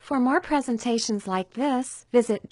For more presentations like this, visit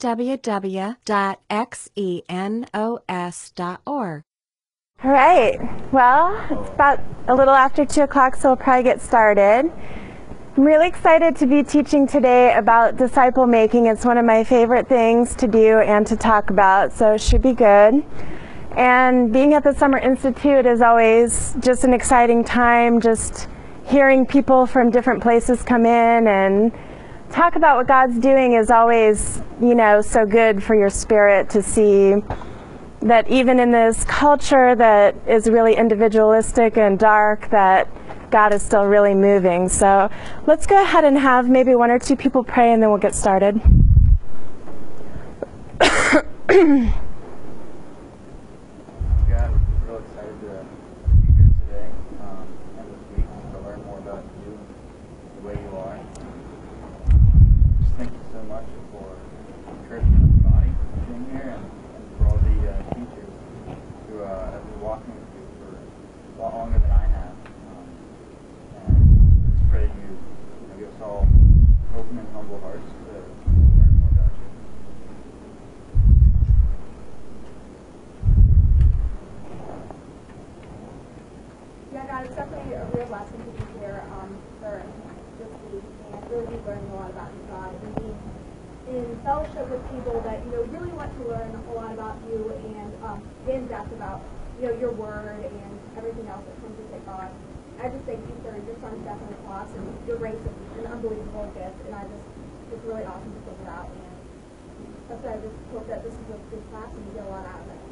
www.xenos.org. All right, well, it's about a little after 2 o'clock, so we'll probably get started. I'm really excited to be teaching today about disciple making. It's one of my favorite things to do and to talk about, so it should be good. And being at the Summer Institute is always just an exciting time, just hearing people from different places come in and talk about what God's doing is always, so good for your spirit to see that even in this culture that is really individualistic and dark, that God is still really moving. So let's go ahead and have maybe 1 or 2 people pray, and then we'll get started. It's definitely a real blessing to be here for this week and really learning a lot about God and being in fellowship with people that really want to learn a lot about you and in depth about your word and everything else that comes with God. I just thank you for your son Stephen's class, and your grace is an unbelievable gift, and it's really awesome to think about. And that's why I just hope that this is a good class and you get a lot out of it.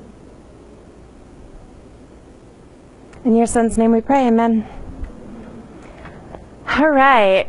In your son's name we pray, amen. All right.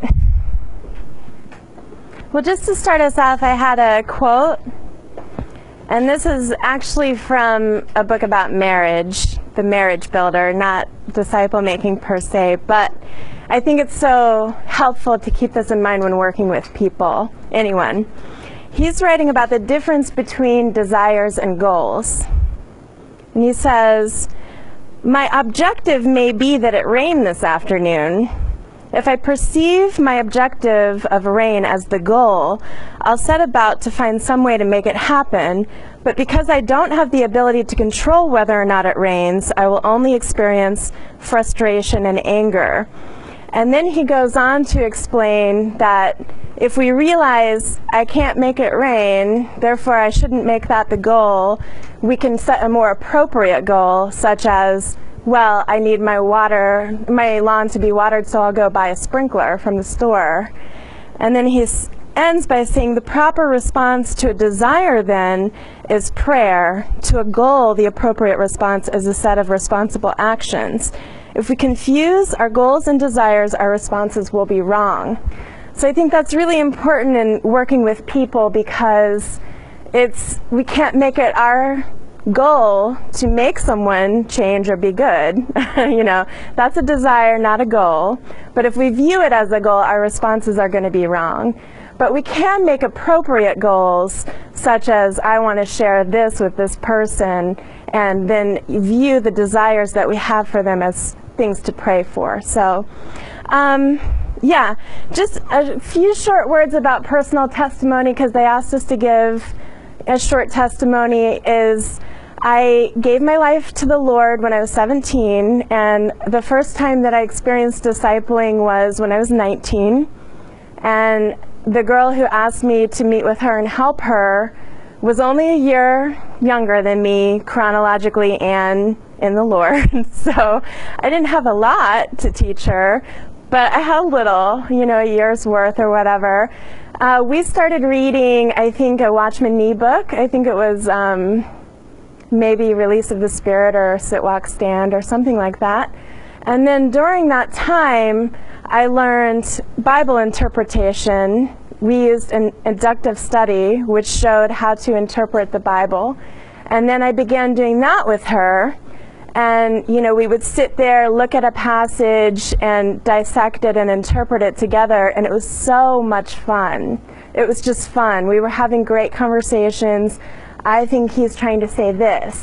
Well, just to start us off, I had a quote, and this is actually from a book about marriage, The Marriage Builder, not disciple making per se, but I think it's so helpful to keep this in mind when working with people, anyone. He's writing about the difference between desires and goals. And he says, "My objective may be that it rain this afternoon. If I perceive my objective of rain as the goal, I'll set about to find some way to make it happen, but because I don't have the ability to control whether or not it rains, I will only experience frustration and anger." And then he goes on to explain that if we realize I can't make it rain, therefore I shouldn't make that the goal, we can set a more appropriate goal, such as, well, I need my lawn to be watered, so I'll go buy a sprinkler from the store. And then he ends by saying the proper response to a desire then is prayer. To a goal, the appropriate response is a set of responsible actions. If we confuse our goals and desires, our responses will be wrong. So I think that's really important in working with people, because we can't make it our goal to make someone change or be good. That's a desire, not a goal. But if we view it as a goal, our responses are going to be wrong. But we can make appropriate goals, such as I want to share this with this person, and then view the desires that we have for them as things to pray for. So just a few short words about personal testimony, because they asked us to give a short testimony. I gave my life to the Lord when I was 17, and the first time that I experienced discipling was when I was 19. And the girl who asked me to meet with her and help her was only a year younger than me chronologically and in the Lord. So I didn't have a lot to teach her, but I had a little, a year's worth or whatever. We started reading, I think, a Watchman Nee book. I think it was maybe Release of the Spirit or Sit, Walk, Stand or something like that. And then during that time, I learned Bible interpretation. We used an inductive study, which showed how to interpret the Bible. And then I began doing that with her. And, we would sit there, look at a passage, and dissect it and interpret it together. And it was so much fun. It was just fun. We were having great conversations. I think he's trying to say this.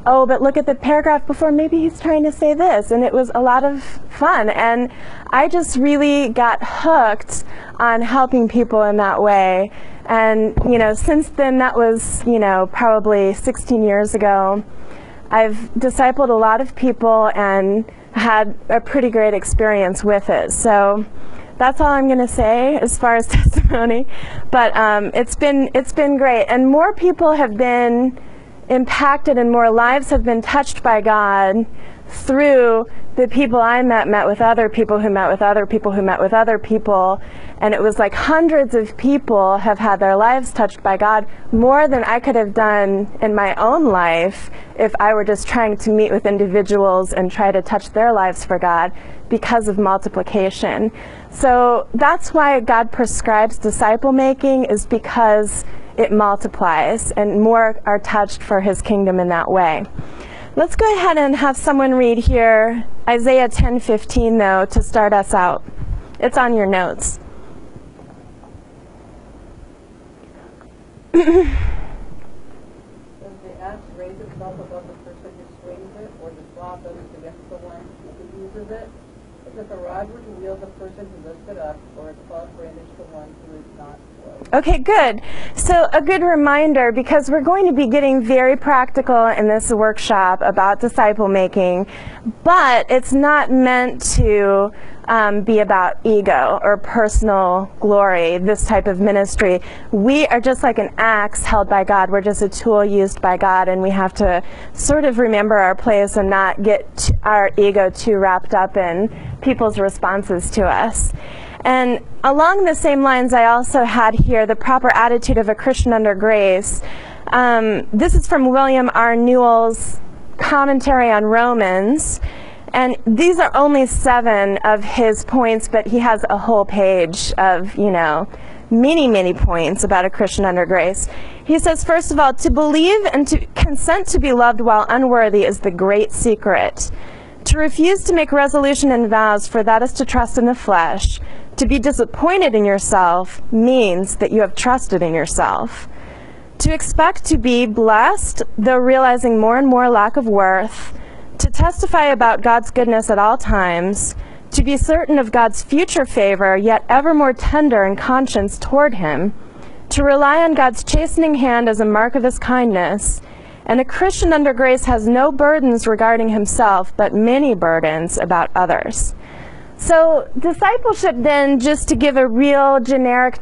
oh, but look at the paragraph before, maybe he's trying to say this. And it was a lot of fun. And I just really got hooked on helping people in that way. And, you know, since then, that was, you know, probably 16 years ago, I've discipled a lot of people and had a pretty great experience with it. So that's all I'm going to say as far as testimony. But it's been great. And more people have been impacted and more lives have been touched by God through the people I met with other people who met with other people who met with other people. And it was like hundreds of people have had their lives touched by God, more than I could have done in my own life if I were just trying to meet with individuals and try to touch their lives for God, because of multiplication. So that's why God prescribes disciple making, is because it multiplies and more are touched for his kingdom in that way. Let's go ahead and have someone read here Isaiah 10:15 though to start us out. It's on your notes. Does the axe raise itself above the person who swings it, or the saw goes against the one who uses it? Is it the rod which wields the person who lifts it up, or a club brandished the one who is not slow? Okay, good. So a good reminder, because we're going to be getting very practical in this workshop about disciple making, but it's not meant to be about ego or personal glory, this type of ministry. We are just like an axe held by God. We're just a tool used by God, and we have to sort of remember our place and not get our ego too wrapped up in people's responses to us. And along the same lines, I also had here the proper attitude of a Christian under grace. This is from William R. Newell's commentary on Romans. And these are only 7 of his points, but he has a whole page of, you know, many, many points about a Christian under grace. He says, first of all, to believe and to consent to be loved while unworthy is the great secret. To refuse to make resolution and vows, for that is to trust in the flesh. To be disappointed in yourself means that you have trusted in yourself. To expect to be blessed, though realizing more and more lack of worth. To testify about God's goodness at all times. To be certain of God's future favor, yet ever more tender in conscience toward him. To rely on God's chastening hand as a mark of his kindness. And a Christian under grace has no burdens regarding himself, but many burdens about others. So discipleship then, just to give a real generic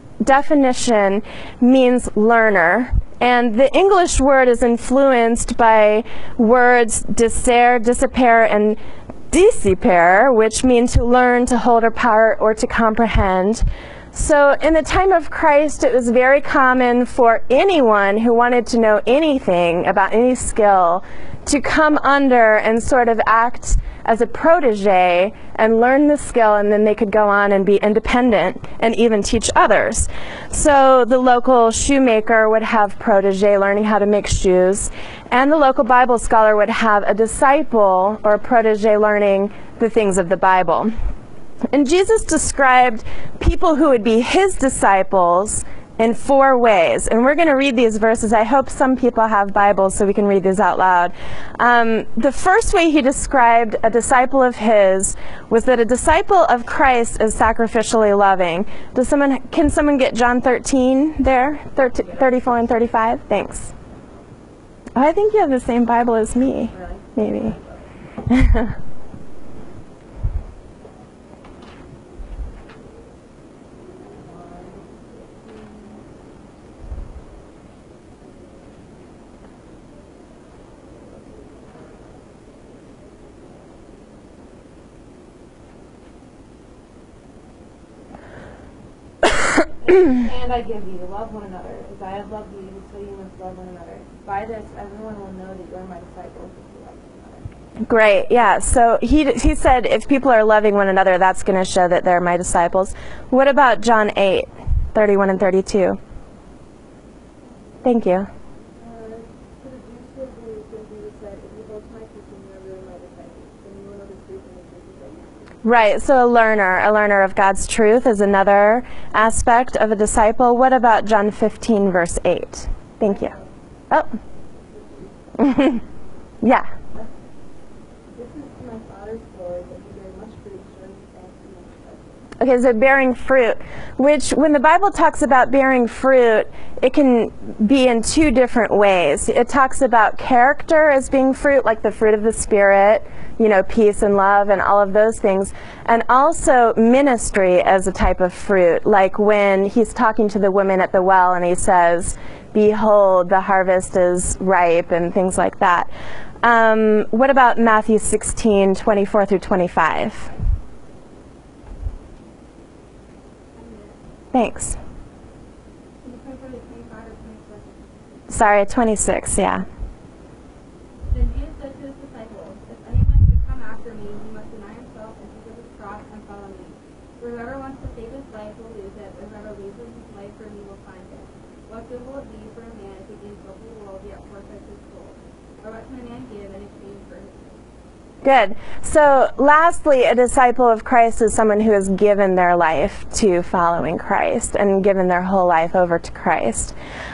definition, means learner. And the English word is influenced by words discern, disappear, and discipere, which mean to learn, to hold apart, or to comprehend. So in the time of Christ, it was very common for anyone who wanted to know anything about any skill to come under and sort of act as a protege and learn the skill, and then they could go on and be independent and even teach others. So the local shoemaker would have protege learning how to make shoes, and the local Bible scholar would have a disciple or a protege learning the things of the Bible. And Jesus described people who would be his disciples in 4 ways. And we're going to read these verses. I hope some people have Bibles so we can read these out loud. The first way he described a disciple of his was that a disciple of Christ is sacrificially loving. Can someone get John 13 there? 34 and 35? Thanks. Oh, I think you have the same Bible as me. Maybe. And I give you, love one another. As I have loved you, so you must love one another. By this, everyone will know that you are my disciples if you love one another. Great, yeah. So he said if people are loving one another, that's going to show that they're my disciples. What about John 8, 31 and 32? Thank you. To the Jews who had believed him, Jesus said, if you hold to my teaching, you are really my disciples. Then you will know the truth, and the truth will set you free. Right, so a learner of God's truth is another aspect of a disciple. What about John 15, verse 8? Thank you. Oh. Yeah. This is my Father's glory, that you bear much fruit, showing thanks to me. Okay, so bearing fruit, which when the Bible talks about bearing fruit, it can be in two different ways. It talks about character as being fruit, like the fruit of the Spirit, you know, peace and love and all of those things, and also ministry as a type of fruit, like when he's talking to the woman at the well and he says, behold, the harvest is ripe, and things like that. What about Matthew 16:24 through 25? Thanks. Sorry, 26, yeah. Then Jesus said to his disciples, if anyone would come after me, he must deny himself and take up his cross and follow me. For whoever wants to save his life will lose it, but whoever loses his life for me will find it. What good will it be for a man if he gains the whole world yet forfeits his soul? Or what can a man give in exchange for his soul? Good. So lastly, a disciple of Christ is someone who has given their life to following Christ and given their whole life over to Christ.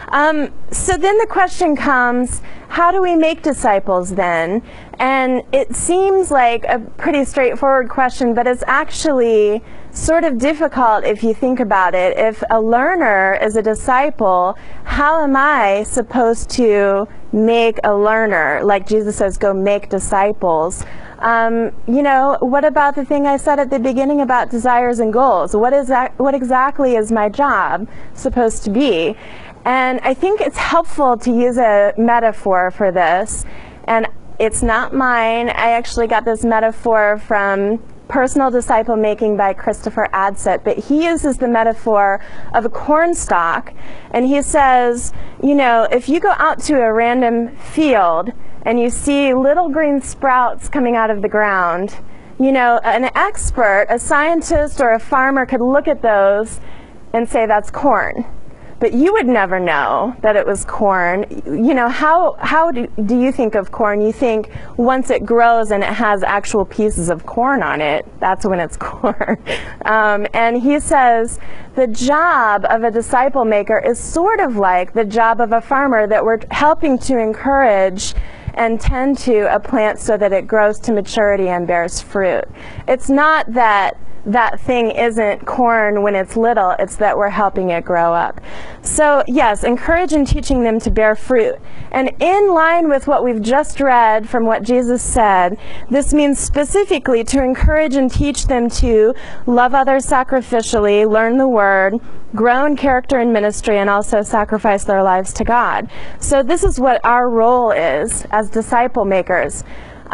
So then the question comes, how do we make disciples then? And it seems like a pretty straightforward question, but it's actually sort of difficult if you think about it. If a learner is a disciple, how am I supposed to make a learner? Like Jesus says, go make disciples. You know, what about the thing I said at the beginning about desires and goals? What exactly is my job supposed to be? And I think it's helpful to use a metaphor for this. And it's not mine. I actually got this metaphor from Personal Disciple Making by Christopher Adsett, but he uses the metaphor of a corn stalk, and he says, you know, if you go out to a random field and you see little green sprouts coming out of the ground, you know, an expert, a scientist or a farmer could look at those and say that's corn. But you would never know that it was corn. You know, how do you think of corn? You think once it grows and it has actual pieces of corn on it, that's when it's corn. And he says the job of a disciple maker is sort of like the job of a farmer, that we're helping to encourage and tend to a plant so that it grows to maturity and bears fruit. It's not that that thing isn't corn when it's little, it's that we're helping it grow up. So yes, encourage and teaching them to bear fruit. And in line with what we've just read from what Jesus said, this means specifically to encourage and teach them to love others sacrificially, learn the word, grow in character and ministry, and also sacrifice their lives to God. So this is what our role is as disciple makers.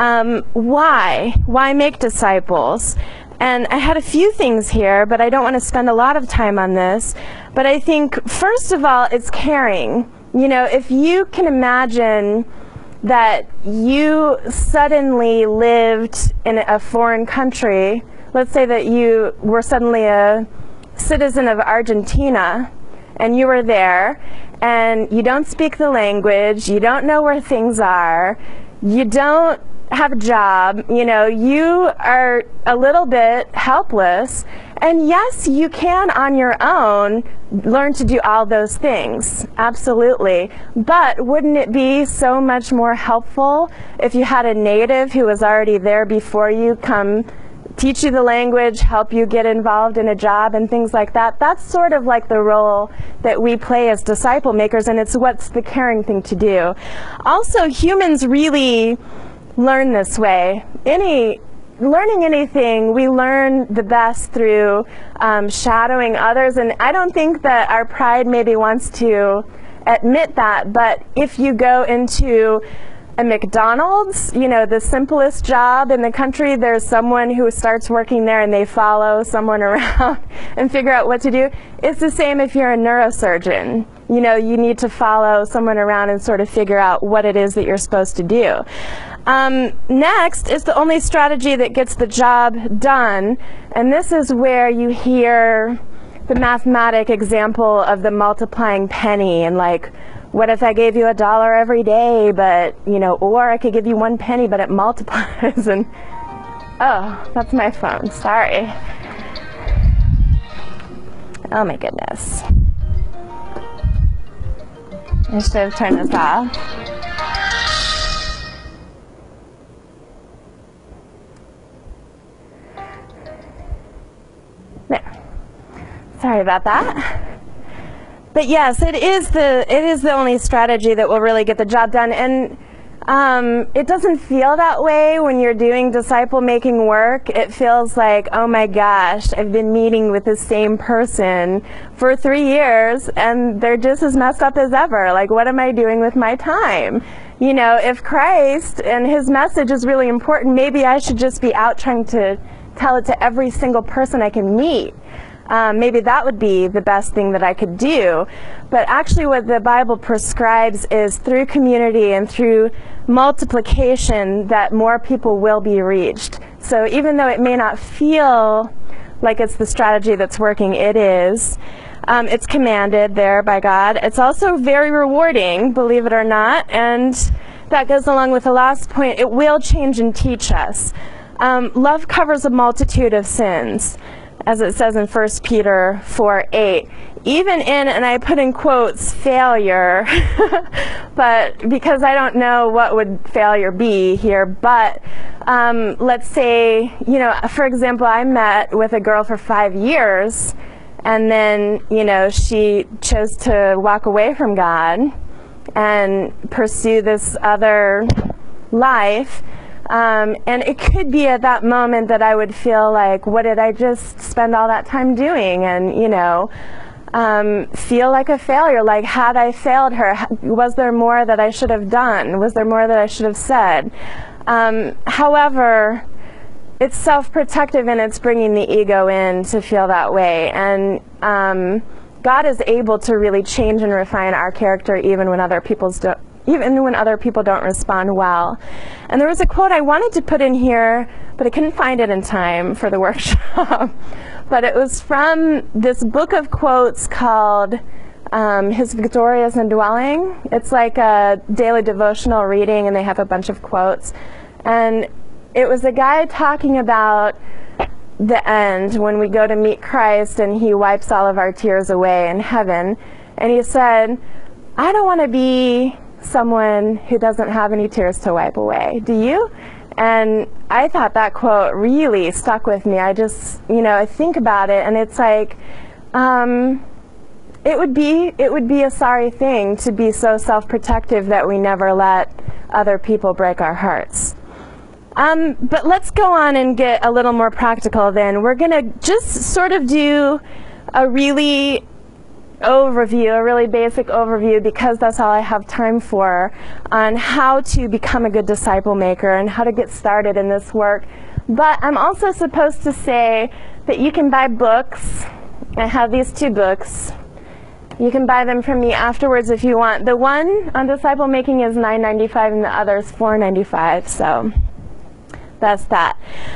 Why make disciples? And I had a few things here, but I don't want to spend a lot of time on this. But I think, first of all, it's caring. You know, if you can imagine that you suddenly lived in a foreign country, let's say that you were suddenly a citizen of Argentina, and you were there, and you don't speak the language, you don't know where things are, you don't have a job, you know, you are a little bit helpless, and yes, you can on your own learn to do all those things, absolutely, but wouldn't it be so much more helpful if you had a native who was already there before you come teach you the language, help you get involved in a job and things like that? That's sort of like the role that we play as disciple makers, and it's what's the caring thing to do. Also, humans really learn this way. Learning anything, we learn the best through shadowing others, and I don't think that our pride maybe wants to admit that, but if you go into a McDonald's, you know, the simplest job in the country, there's someone who starts working there and they follow someone around and figure out what to do. It's the same if you're a neurosurgeon. You know, you need to follow someone around and sort of figure out what it is that you're supposed to do. Next is the only strategy that gets the job done, and this is where you hear the mathematic example of the multiplying penny, and like, what if I gave you $1 every day, but, you know, or I could give you 1 penny, but it multiplies, and, oh, that's my phone, sorry. Oh my goodness. I should have turned this off. Sorry about that. But yes, it is the only strategy that will really get the job done. And it doesn't feel that way when you're doing disciple-making work. It feels like, oh my gosh, I've been meeting with the same person for 3 years, and they're just as messed up as ever. Like, what am I doing with my time? You know, if Christ and his message is really important, maybe I should just be out trying to tell it to every single person I can meet. Maybe that would be the best thing that I could do. But actually what the Bible prescribes is through community and through multiplication that more people will be reached. So even though it may not feel like it's the strategy that's working, it is. It's commanded there by God. It's also very rewarding, believe it or not, and that goes along with the last point. It will change and teach us. Love covers a multitude of sins, as it says in 1 Peter 4:8. Even in, and I put in quotes, failure, but because I don't know what would failure be here, but let's say, you know, for example, I met with a girl for 5 years, and then, you know, she chose to walk away from God and pursue this other life. And it could be at that moment that I would feel like, what did I just spend all that time doing? And, you know, feel like a failure. Like, had I failed her, was there more that I should have done? Was there more that I should have said? However, it's self-protective, and it's bringing the ego in to feel that way. And God is able to really change and refine our character even when other people don't respond well. And there was a quote I wanted to put in here, but I couldn't find it in time for the workshop. But it was from this book of quotes called His Victorious Indwelling. It's like a daily devotional reading, and they have a bunch of quotes. And it was a guy talking about the end, when we go to meet Christ and he wipes all of our tears away in heaven. And he said, I don't want to be someone who doesn't have any tears to wipe away. Do you? And I thought that quote really stuck with me. I just, you know, I think about it, and it's like, it would be a sorry thing to be so self-protective that we never let other people break our hearts. But let's go on and get a little more practical then. We're going to just sort of do a really basic overview, because that's all I have time for, on how to become a good disciple maker and how to get started in this work. But I'm also supposed to say that you can buy books. I have these 2 books. You can buy them from me afterwards if you want. The one on disciple making is $9.95 and the other is $4.95, so that's that.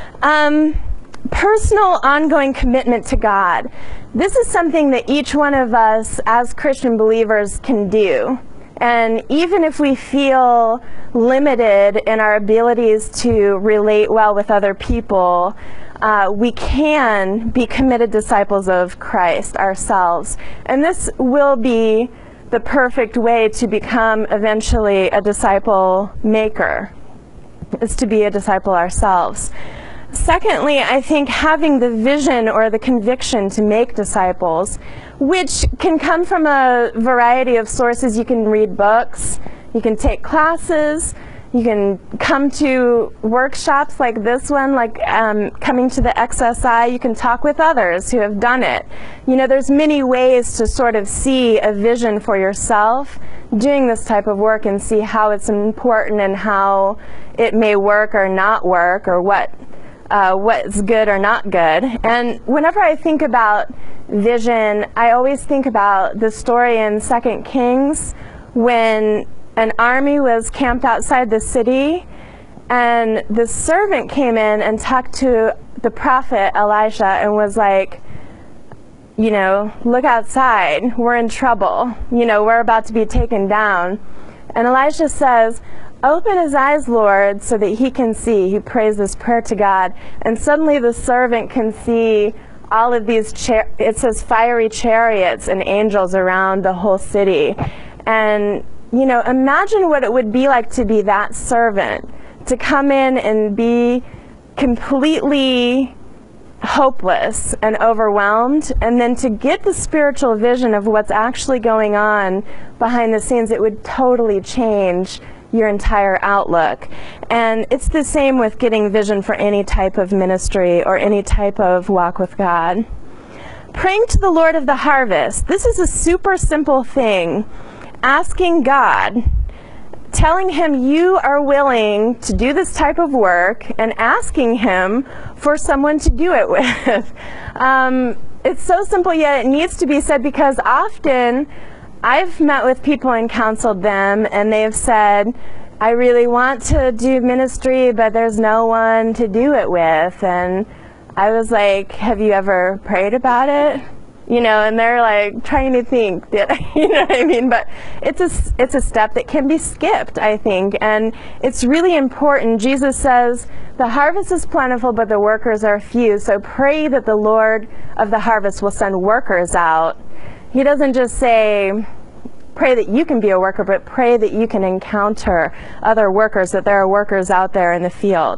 Personal ongoing commitment to God. This is something that each one of us as Christian believers can do. And even if we feel limited in our abilities to relate well with other people, we can be committed disciples of Christ ourselves. And this will be the perfect way to become eventually a disciple maker, is to be a disciple ourselves. Secondly, I think having the vision or the conviction to make disciples, which can come from a variety of sources. You can read books, you can take classes, you can come to workshops like this one, like coming to the XSI. You can talk with others who have done it. You know, there's many ways to sort of see a vision for yourself doing this type of work and see how it's important and how it may work or not work, or what's good or not good. And whenever I think about vision, I always think about the story in 2 Kings when an army was camped outside the city, and the servant came in and talked to the prophet Elisha and was like, you know, look outside, we're in trouble, you know, we're about to be taken down. And Elisha says, open his eyes, Lord, so that he can see. He prays this prayer to God, and suddenly the servant can see all of these, it says fiery chariots and angels around the whole city. And, you know, imagine what it would be like to be that servant, to come in and be completely hopeless and overwhelmed, and then to get the spiritual vision of what's actually going on behind the scenes, it would totally change your entire outlook. And it's the same with getting vision for any type of ministry or any type of walk with God. Praying to the Lord of the harvest. This is a super simple thing. Asking God, telling him you are willing to do this type of work, and asking him for someone to do it with. It's so simple, yet it needs to be said, because often I've met with people and counseled them, and they've said, I really want to do ministry, but there's no one to do it with. And I was like, have you ever prayed about it? You know, and they're like trying to think, you know what I mean? But it's a step that can be skipped, I think, and it's really important. Jesus says, the harvest is plentiful, but the workers are few. So pray that the Lord of the harvest will send workers out. He doesn't just say, pray that you can be a worker, but pray that you can encounter other workers, that there are workers out there in the field.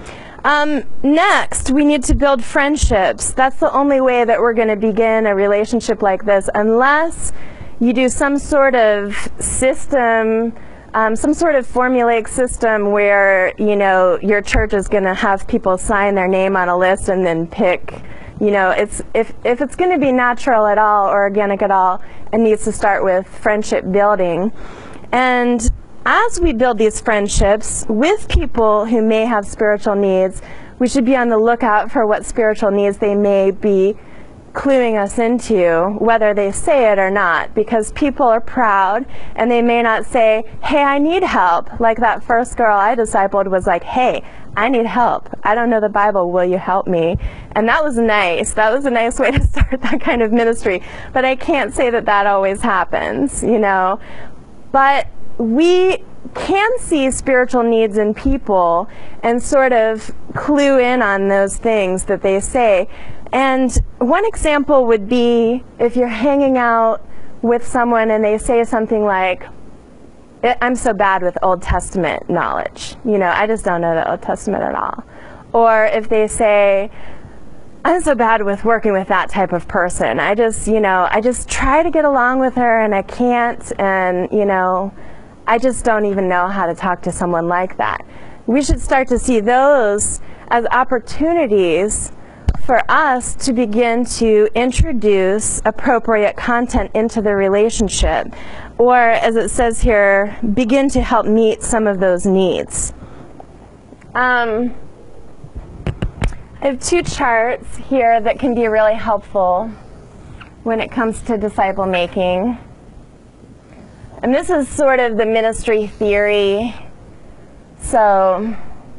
Next, we need to build friendships. That's the only way that we're going to begin a relationship like this, unless you do some sort of system, some sort of formulaic system where, you know, your church is going to have people sign their name on a list and then pick, you know, if it's going to be natural at all or organic at all, it needs to start with friendship building. And as we build these friendships with people who may have spiritual needs, we should be on the lookout for what spiritual needs they may be cluing us into, whether they say it or not, because people are proud and they may not say, hey, I need help. Like that first girl I discipled was like, hey, I need help. I don't know the Bible. Will you help me? And that was nice. That was a nice way to start that kind of ministry. But I can't say that that always happens, you know. But we can see spiritual needs in people and sort of clue in on those things that they say. And one example would be if you're hanging out with someone and they say something like, I'm so bad with Old Testament knowledge. You know, I just don't know the Old Testament at all. Or if they say, I'm so bad with working with that type of person. I just try to get along with her and I can't, and, you know, I just don't even know how to talk to someone like that. We should start to see those as opportunities for us to begin to introduce appropriate content into the relationship, or as it says here, begin to help meet some of those needs. I have two charts here that can be really helpful when it comes to disciple making. And this is sort of the ministry theory. So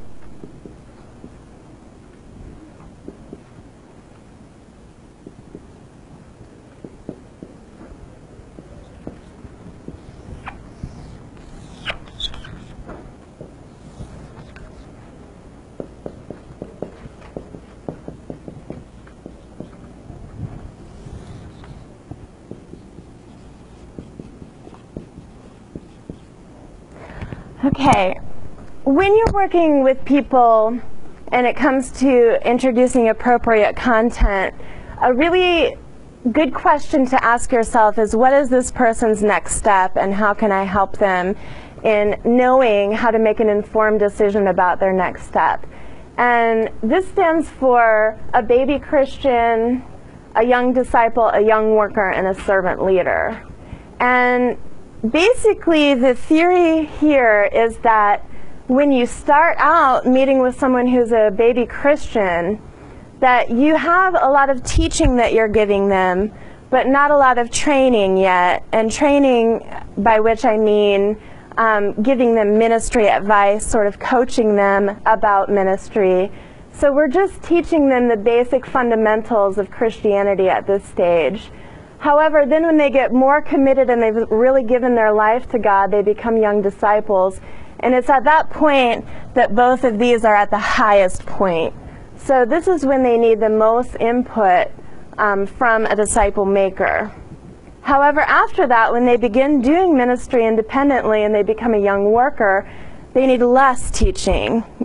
okay, when you're working with people and it comes to introducing appropriate content, a really good question to ask yourself is, what is this person's next step and how can I help them in knowing how to make an informed decision about their next step? And this stands for a baby Christian, a young disciple, a young worker, and a servant leader. And basically, the theory here is that when you start out meeting with someone who's a baby Christian, that you have a lot of teaching that you're giving them, but not a lot of training yet. And training, by which I mean giving them ministry advice, sort of coaching them about ministry. So we're just teaching them the basic fundamentals of Christianity at this stage. However, then when they get more committed and they've really given their life to God, they become young disciples. And it's at that point that both of these are at the highest point. So this is when they need the most input from a disciple maker. However, after that, when they begin doing ministry independently and they become a young worker, they need less teaching.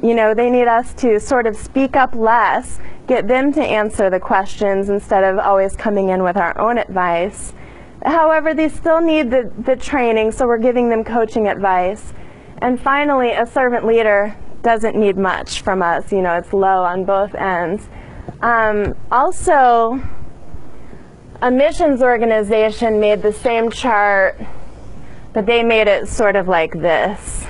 You know, they need us to sort of speak up less, get them to answer the questions instead of always coming in with our own advice. However, they still need the training, so we're giving them coaching advice. And finally, a servant leader doesn't need much from us. You know, it's low on both ends. Also, a missions organization made the same chart, but they made it sort of like this.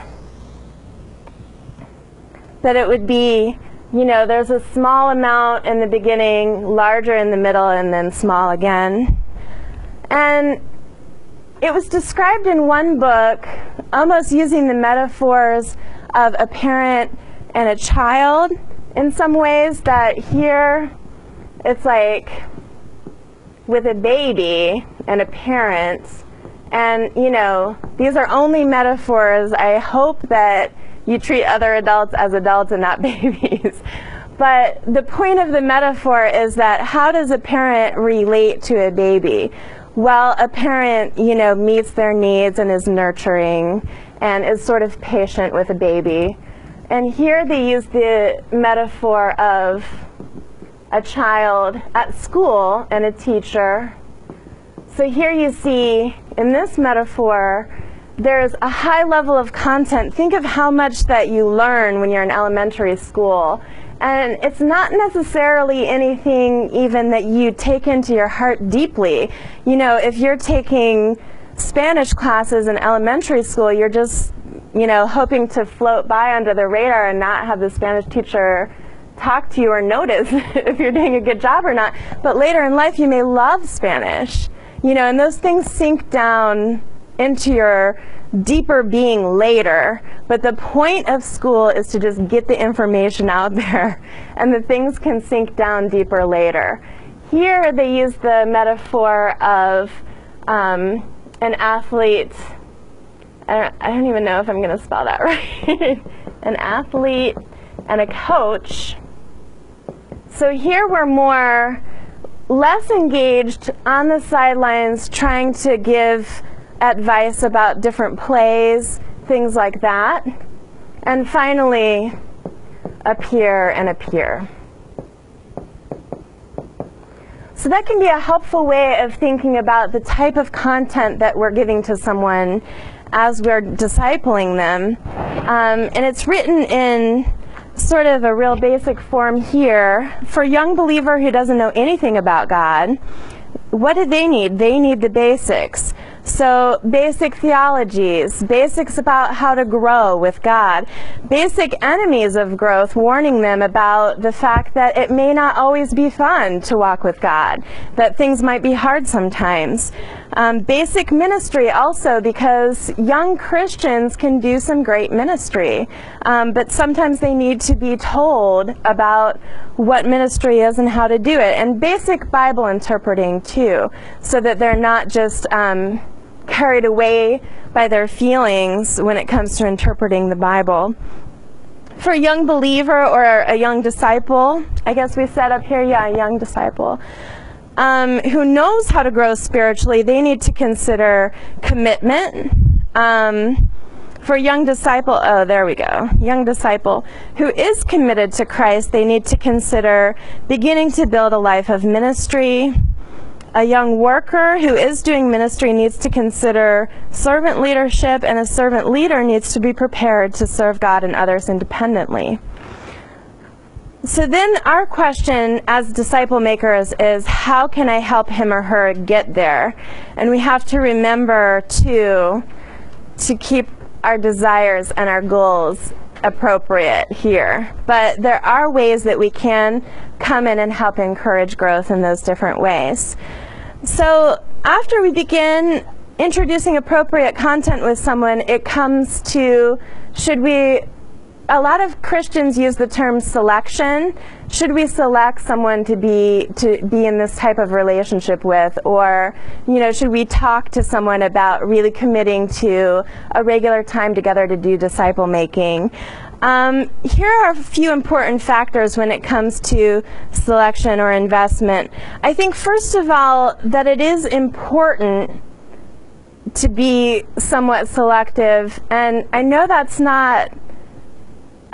That it would be, you know, there's a small amount in the beginning, larger in the middle, and then small again. And it was described in one book, almost using the metaphors of a parent and a child in some ways, that here it's like with a baby and a parent. And, you know, these are only metaphors. I hope that you treat other adults as adults and not babies. But the point of the metaphor is that how does a parent relate to a baby? Well, a parent, you know, meets their needs and is nurturing and is sort of patient with a baby. And here they use the metaphor of a child at school and a teacher. So here you see, in this metaphor, there's a high level of content. Think of how much that you learn when you're in elementary school. And it's not necessarily anything even that you take into your heart deeply. You know, if you're taking Spanish classes in elementary school, you're just, you know, hoping to float by under the radar and not have the Spanish teacher talk to you or notice if you're doing a good job or not. But later in life, you may love Spanish. You know, and those things sink down into your deeper being later. But the point of school is to just get the information out there, and the things can sink down deeper later. Here they use the metaphor of an athlete. I don't even know if I'm going to spell that right. An athlete and a coach. So here we're less engaged on the sidelines trying to give advice about different plays, things like that. And finally, a peer and a peer. So that can be a helpful way of thinking about the type of content that we're giving to someone as we're discipling them. And it's written in sort of a real basic form here. For a young believer who doesn't know anything about God, what do they need? They need the basics. So basic theologies, basics about how to grow with God, basic enemies of growth, warning them about the fact that it may not always be fun to walk with God, that things might be hard sometimes. Basic ministry also, because young Christians can do some great ministry, but sometimes they need to be told about what ministry is and how to do it. And basic Bible interpreting too, so that they're not just carried away by their feelings when it comes to interpreting the Bible. For a young believer or a young disciple, I guess we said up here, yeah, a young disciple, who knows how to grow spiritually, they need to consider commitment. For a young disciple, oh, there we go, young disciple who is committed to Christ, they need to consider beginning to build a life of ministry. A young worker who is doing ministry needs to consider servant leadership, and a servant leader needs to be prepared to serve God and others independently. So then our question as disciple makers is, how can I help him or her get there? And we have to remember to keep our desires and our goals appropriate here. But there are ways that we can come in and help encourage growth in those different ways. So after we begin introducing appropriate content with someone, it comes to, a lot of Christians use the term selection. Should we select someone to be in this type of relationship with? Or, you know, should we talk to someone about really committing to a regular time together to do disciple making? Here are a few important factors when it comes to selection or investment. I think, first of all, that it is important to be somewhat selective, and I know that's not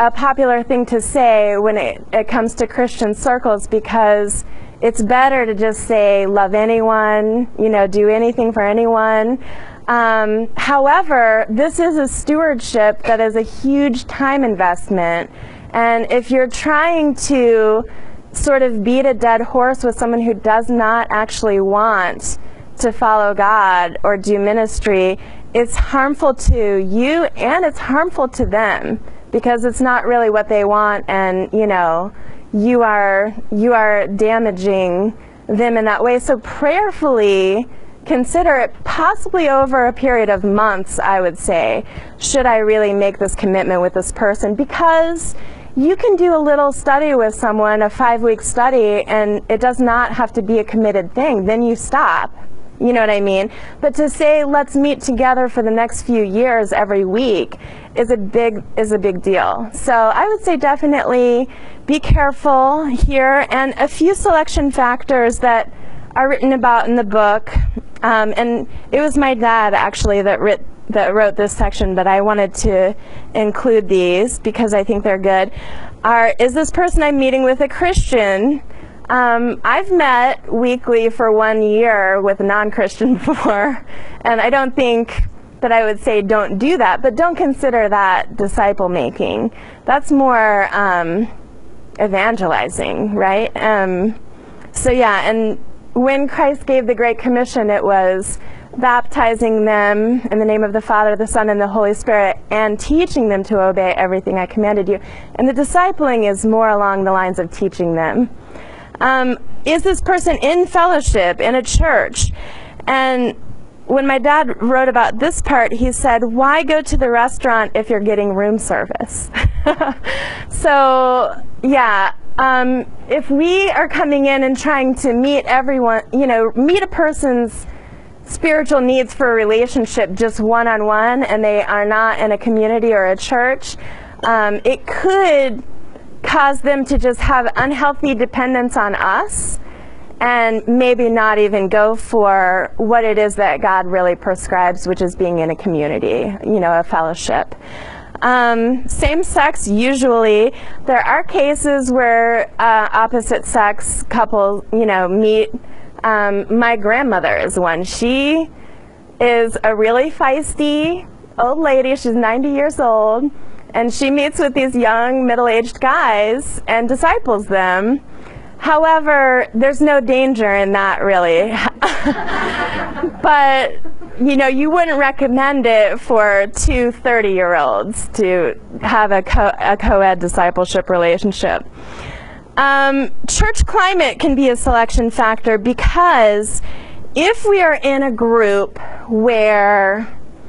a popular thing to say when it comes to Christian circles, because it's better to just say love anyone, you know, do anything for anyone. However, this is a stewardship that is a huge time investment, and if you're trying to sort of beat a dead horse with someone who does not actually want to follow God or do ministry, it's harmful to you and it's harmful to them, because it's not really what they want, and you know, you are damaging them in that way. So prayerfully consider it, possibly over a period of months, I would say, should I really make this commitment with this person? Because you can do a little study with someone, a 5-week study, and it does not have to be a committed thing. Then you stop. You know what I mean? But to say, let's meet together for the next few years every week is a big deal. So I would say definitely be careful here, and a few selection factors that are written about in the book, and it was my dad actually that wrote this section, but I wanted to include these because I think they're good, is this person I'm meeting with a Christian? I've met weekly for 1 year with a non-Christian before, and I don't think that I would say don't do that, but don't consider that disciple making. That's more evangelizing, right? So yeah, and when Christ gave the Great Commission, it was baptizing them in the name of the Father, the Son, and the Holy Spirit, and teaching them to obey everything I commanded you. And the discipling is more along the lines of teaching them. Is this person in fellowship, in a church? And when my dad wrote about this part, he said, why go to the restaurant if you're getting room service? So, yeah, if we are coming in and trying to meet everyone, you know, meet a person's spiritual needs for a relationship just one-on-one, and they are not in a community or a church, it could cause them to just have unhealthy dependence on us and maybe not even go for what it is that God really prescribes, which is being in a community, you know, a fellowship. Same sex, usually. There are cases where opposite sex couples, you know, meet. My grandmother is one. She is a really feisty old lady. She's 90 years old. And she meets with these young, middle-aged guys and disciples them. However, there's no danger in that, really. But, you know, you wouldn't recommend it for two 30-year-olds to have a co-ed discipleship relationship. Church climate can be a selection factor, because if we are in a group where,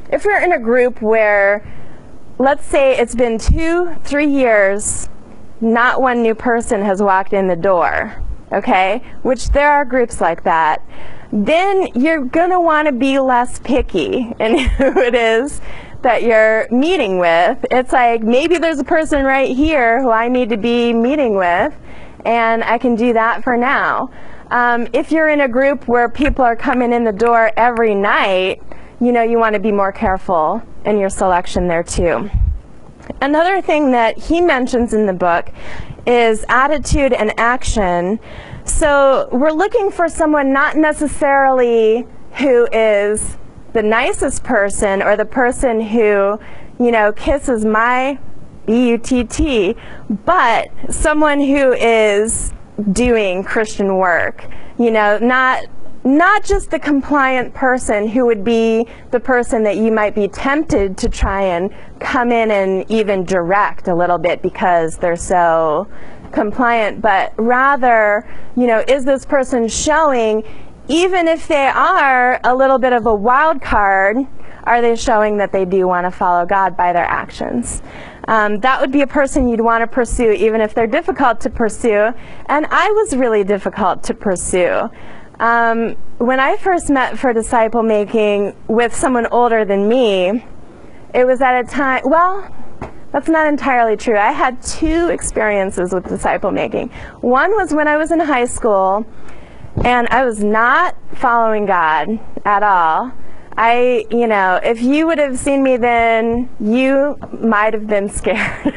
let's say it's been 2-3 years, not one new person has walked in the door, okay? Which there are groups like that. Then you're gonna want to be less picky in who it is that you're meeting with. It's like, maybe there's a person right here who I need to be meeting with, and I can do that for now. If you're in a group where people are coming in the door every night, you know, you want to be more careful in your selection there too. Another thing that he mentions in the book is attitude and action. So we're looking for someone not necessarily who is the nicest person or the person who, you know, kisses my B-U-T-T, but someone who is doing Christian work, you know, not just the compliant person who would be the person that you might be tempted to try and come in and even direct a little bit because they're so compliant, but rather, you know, is this person showing, even if they are a little bit of a wild card, are they showing that they do want to follow God by their actions? That would be a person you'd want to pursue even if they're difficult to pursue, and I was really difficult to pursue. When I first met for disciple making with someone older than me, it was at a time, well, that's not entirely true. I had 2 experiences with disciple making. One was when I was in high school, and I was not following God at all. If you would have seen me then, you might have been scared.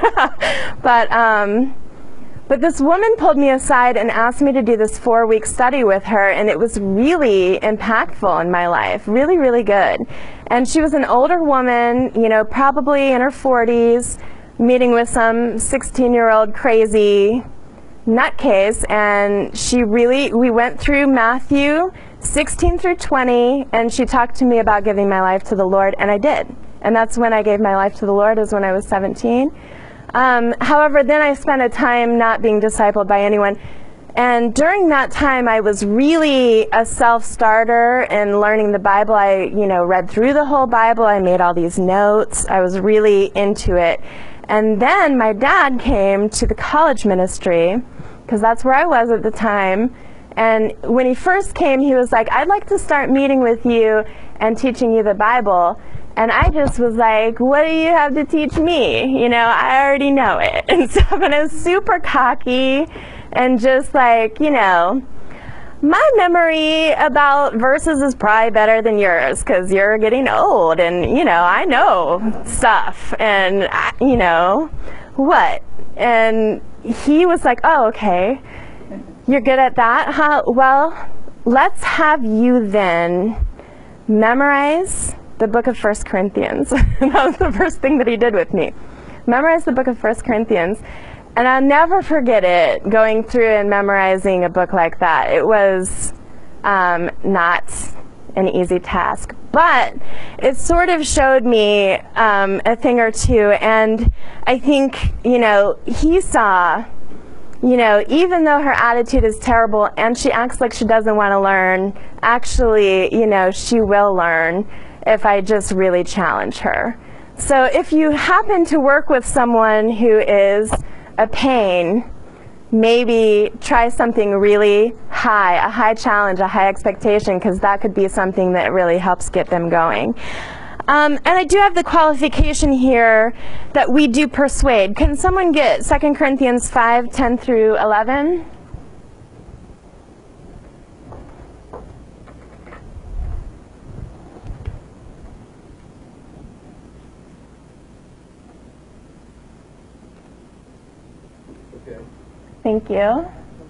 But this woman pulled me aside and asked me to do this 4-week study with her, and it was really impactful in my life, really, really good. And she was an older woman, probably in her 40s, meeting with some 16-year-old crazy nutcase, and we went through Matthew 16 through 20, and she talked to me about giving my life to the Lord, and I did. And that's when I gave my life to the Lord, is when I was 17. However, then I spent a time not being discipled by anyone. And during that time, I was really a self-starter in learning the Bible. I, read through the whole Bible. I made all these notes. I was really into it. And then my dad came to the college ministry, because that's where I was at the time. And when he first came, he was like, I'd like to start meeting with you and teaching you the Bible. And I just was like, what do you have to teach me? I already know it and stuff. And I was super cocky and just like, my memory about verses is probably better than yours because you're getting old and, I know stuff and, what? And he was like, oh, okay, you're good at that, huh? Well, let's have you then memorize the book of 1 Corinthians. That was the first thing that he did with me. Memorize the book of 1 Corinthians. And I'll never forget it, going through and memorizing a book like that. It was not an easy task. But it sort of showed me a thing or two. And I think, he saw, even though her attitude is terrible and she acts like she doesn't want to learn, actually, she will learn if I just really challenge her. So if you happen to work with someone who is a pain, maybe try something really high, a high challenge, a high expectation, because that could be something that really helps get them going. And I do have the qualification here that we do persuade. Can someone get 2 Corinthians 5, 10 through 11? Thank you.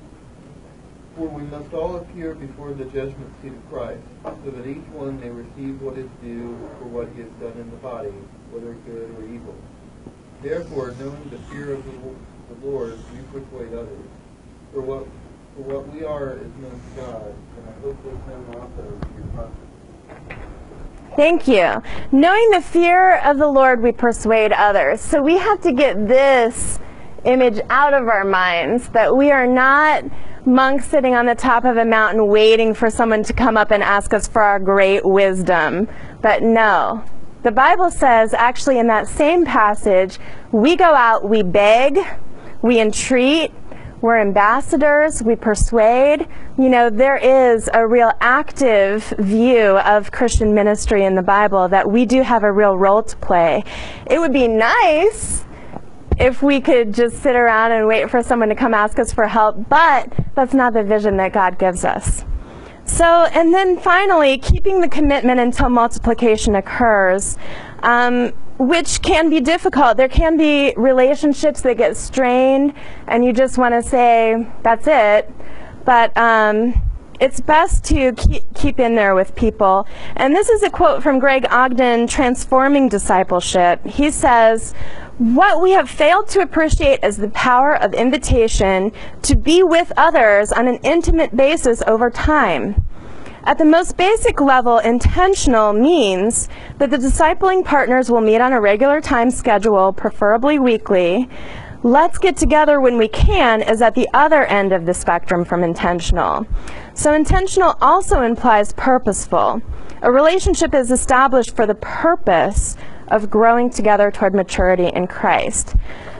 For we must all appear before the judgment seat of Christ, so that each one may receive what is due for what he has done in the body, whether good or evil. Therefore, knowing the fear of the Lord, we persuade others. For what we are is known to God, and I hope is known also to your conscience. Thank you. Knowing the fear of the Lord, we persuade others. So we have to get this image out of our minds, that we are not monks sitting on the top of a mountain waiting for someone to come up and ask us for our great wisdom. But no, the Bible says, actually in that same passage, we go out, we beg, we entreat, we're ambassadors, we persuade. There is a real active view of Christian ministry in the Bible, that we do have a real role to play. It would be nice if we could just sit around and wait for someone to come ask us for help, but that's not the vision that God gives us. So, and then finally, keeping the commitment until multiplication occurs, which can be difficult. There can be relationships that get strained, and you just want to say, that's it. But it's best to keep in there with people. And this is a quote from Greg Ogden, Transforming Discipleship. He says, what we have failed to appreciate is the power of invitation to be with others on an intimate basis over time. At the most basic level, intentional means that the discipling partners will meet on a regular time schedule, preferably weekly. Let's get together when we can is at the other end of the spectrum from intentional. So intentional also implies purposeful. A relationship is established for the purpose of growing together toward maturity in Christ.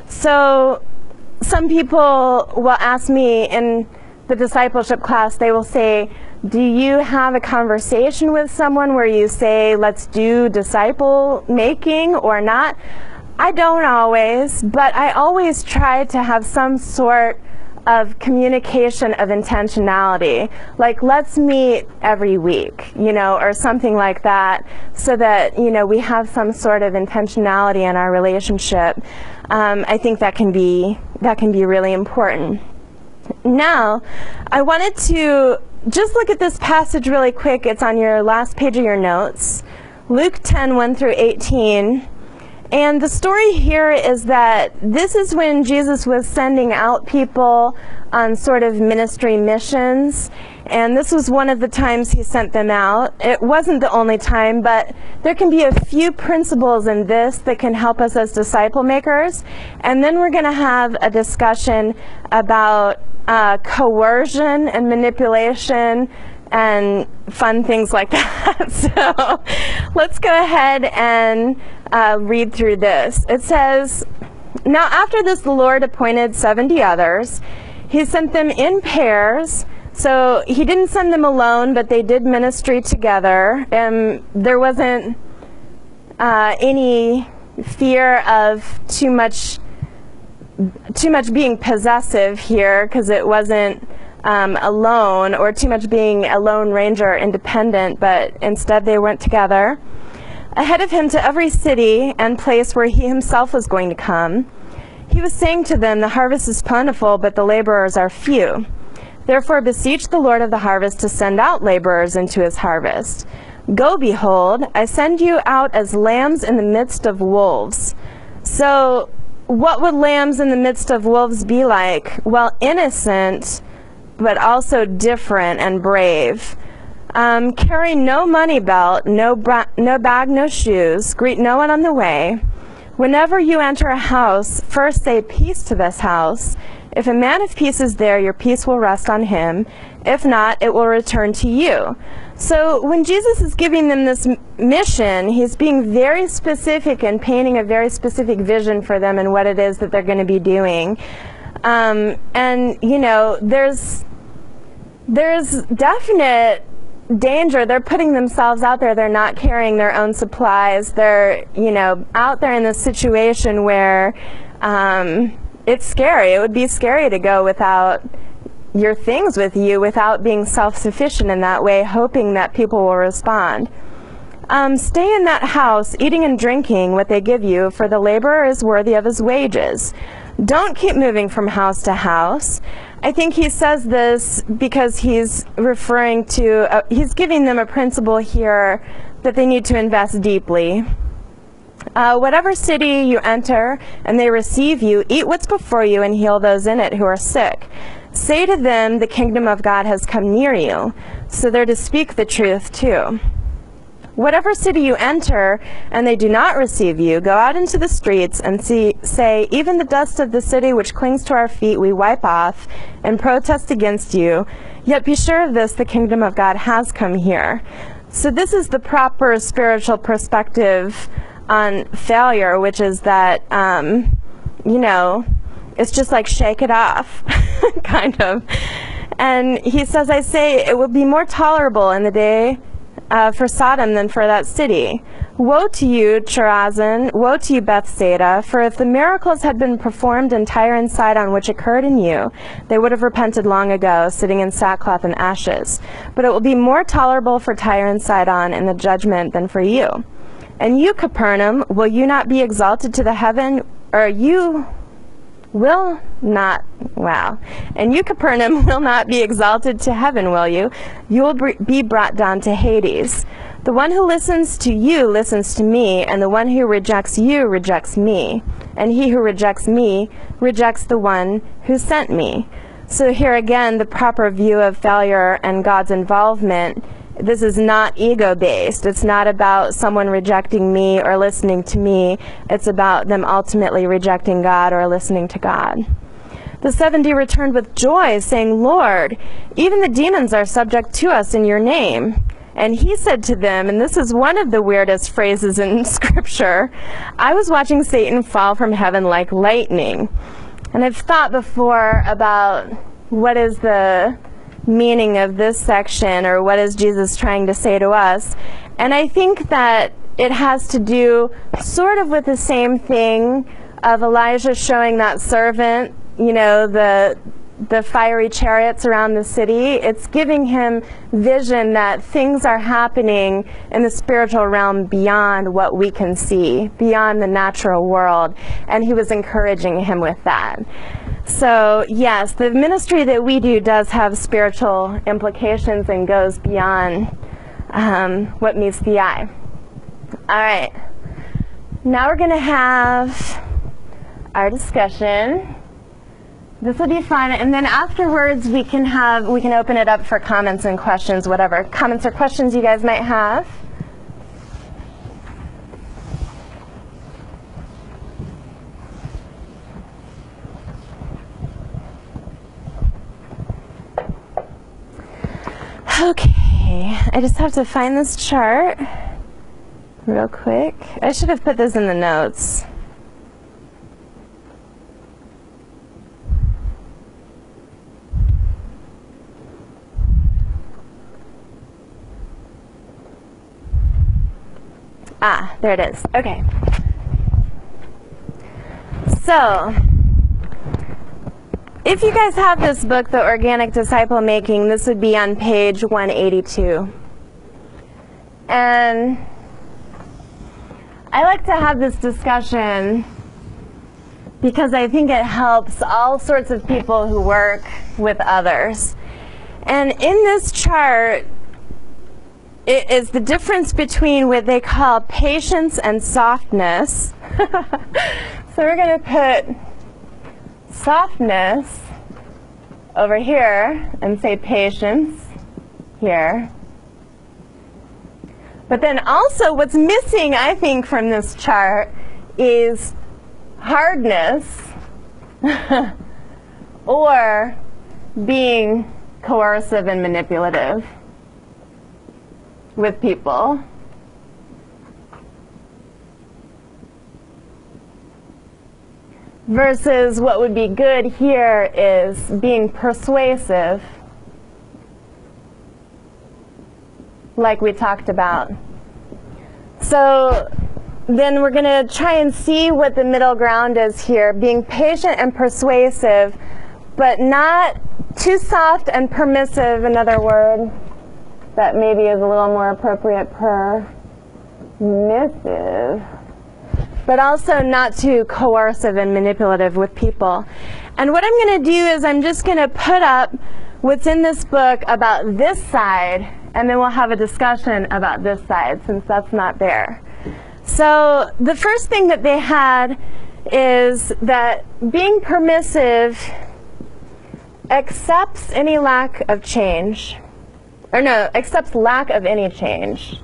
So some people will ask me in the discipleship class, they will say, do you have a conversation with someone where you say, let's do disciple making or not? I don't always, but I always try to have some sort of communication of intentionality, like let's meet every week, you know, or something like that, so that, you know, we have some sort of intentionality in our relationship. I think that can be really important. Now, I wanted to just look at this passage really quick. It's on your last page of your notes, Luke 10, 1 through 18. And the story here is that this is when Jesus was sending out people on sort of ministry missions, and this was one of the times he sent them out. It wasn't the only time, but there can be a few principles in this that can help us as disciple makers. And then we're going to have a discussion about coercion and manipulation and fun things like that. So let's go ahead and read through this. It says, "Now after this the Lord appointed 70 others. He sent them in pairs." So he didn't send them alone, but they did ministry together. There wasn't any fear of too much being possessive here, because it wasn't alone, or too much being a lone ranger independent, but instead they went together. Ahead of him to every city and place where he himself was going to come. He was saying to them, "The harvest is plentiful, but the laborers are few. Therefore beseech the Lord of the harvest to send out laborers into his harvest. Go, behold, I send you out as lambs in the midst of wolves." So what would lambs in the midst of wolves be like? Well, innocent, but also different and brave. Carry no money belt, no bag, no shoes. Greet no one on the way. Whenever you enter a house, first say peace to this house. If a man of peace is there, your peace will rest on him. If not, it will return to you. So when Jesus is giving them this mission, he's being very specific and painting a very specific vision for them and what it is that they're going to be doing. And, you know, there's definite danger. They're putting themselves out there. They're not carrying their own supplies. They're, you know, out there in this situation where it's scary. It would be scary to go without your things with you, without being self-sufficient in that way, hoping that people will respond. Stay in that house, eating and drinking what they give you, for the laborer is worthy of his wages. Don't keep moving from house to house. I think he says this because he's referring to, he's giving them a principle here that they need to invest deeply. Whatever city you enter and they receive you, eat what's before you and heal those in it who are sick. Say to them, the kingdom of God has come near you. So they're to speak the truth too. Whatever city you enter and they do not receive you, go out into the streets and say, even the dust of the city which clings to our feet we wipe off and protest against you. Yet be sure of this, the kingdom of God has come here. So this is the proper spiritual perspective on failure, which is that, you know, it's just like shake it off, kind of. And he says, I say it will be more tolerable in the day for Sodom than for that city. Woe to you, Chorazin! Woe to you, Bethsaida! For if the miracles had been performed in Tyre and Sidon which occurred in you, they would have repented long ago, sitting in sackcloth and ashes. But it will be more tolerable for Tyre and Sidon in the judgment than for you. And you, Capernaum, will you not be exalted to the heaven, or you will not, wow. And you, Capernaum, will not be exalted to heaven, will you? You will be brought down to Hades. The one who listens to you listens to me, and the one who rejects you rejects me. And he who rejects me rejects the one who sent me. So here again, the proper view of failure and God's involvement. This is not ego-based. It's not about someone rejecting me or listening to me. It's about them ultimately rejecting God or listening to God. The 70 returned with joy, saying, Lord, even the demons are subject to us in your name. And he said to them, and this is one of the weirdest phrases in Scripture, I was watching Satan fall from heaven like lightning. And I've thought before about what is the meaning of this section, or what is Jesus trying to say to us. And I think that it has to do sort of with the same thing of Elijah showing that servant, you know, the the fiery chariots around the city, it's giving him vision that things are happening in the spiritual realm beyond what we can see, beyond the natural world, and he was encouraging him with that. So yes, the ministry that we do does have spiritual implications and goes beyond what meets the eye. All right, now we're going to have our discussion. This will be fun, and then afterwards we can open it up for comments and questions, whatever comments or questions you guys might have. Okay, I just have to find this chart real quick. I should have put this in the notes. Ah, there it is. Okay. So, if you guys have this book, The Organic Disciple Making, this would be on page 182. And I like to have this discussion because I think it helps all sorts of people who work with others. And in this chart, it is the difference between what they call patience and softness. So we're going to put softness over here and say patience here. But then also what's missing, I think, from this chart is hardness or being coercive and manipulative with people. Versus what would be good here is being persuasive, like we talked about. So then we're going to try and see what the middle ground is here, being patient and persuasive, but not too soft and permissive, another word that maybe is a little more appropriate, permissive, but also not too coercive and manipulative with people. And what I'm going to do is I'm just going to put up what's in this book about this side, and then we'll have a discussion about this side, since that's not there. So the first thing that they had is that being permissive accepts any lack of change. Or no, accepts lack of any change.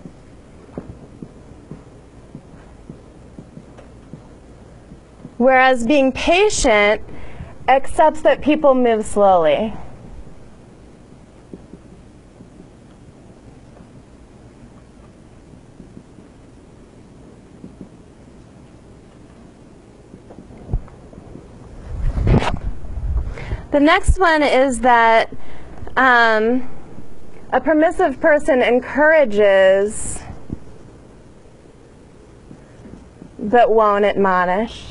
Whereas being patient accepts that people move slowly. The next one is that a permissive person encourages but won't admonish.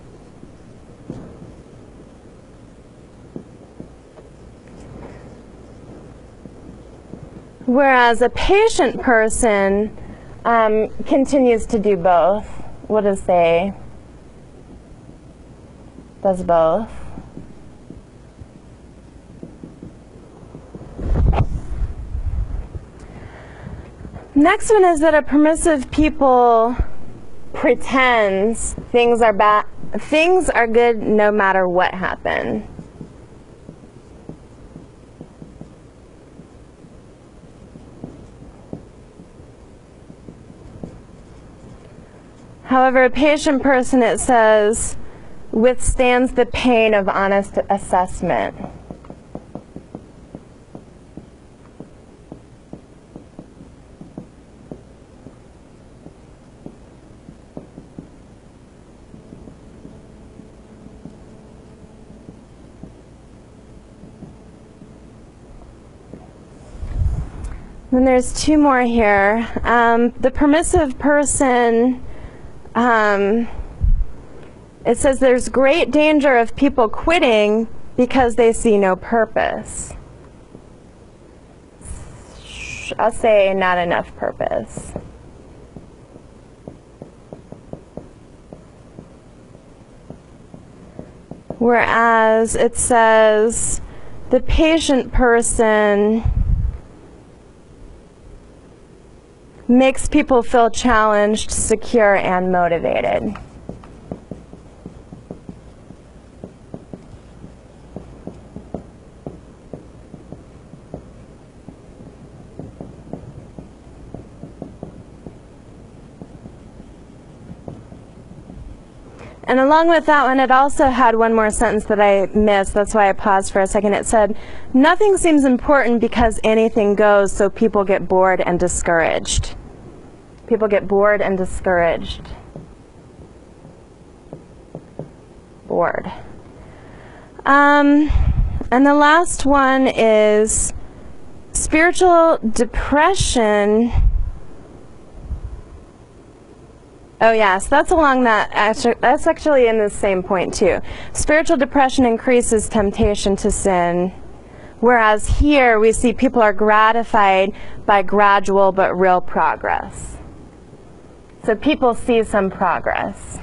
Whereas a patient person continues to do both. What does it say? Does both. Next one is that a permissive people pretends things are bad, things are good no matter what happens. However, a patient person, it says, withstands the pain of honest assessment. Then there's two more here. The permissive person, it says there's great danger of people quitting because they see no purpose. I'll say not enough purpose. Whereas it says the patient person makes people feel challenged, secure, and motivated. And along with that one, it also had one more sentence that I missed. That's why I paused for a second. It said, nothing seems important because anything goes, so people get bored and discouraged. People get bored and discouraged. Bored. And the last one is spiritual depression. Oh yes, that's along that, that's actually in the same point too. Spiritual depression increases temptation to sin, whereas here we see people are gratified by gradual but real progress. So people see some progress.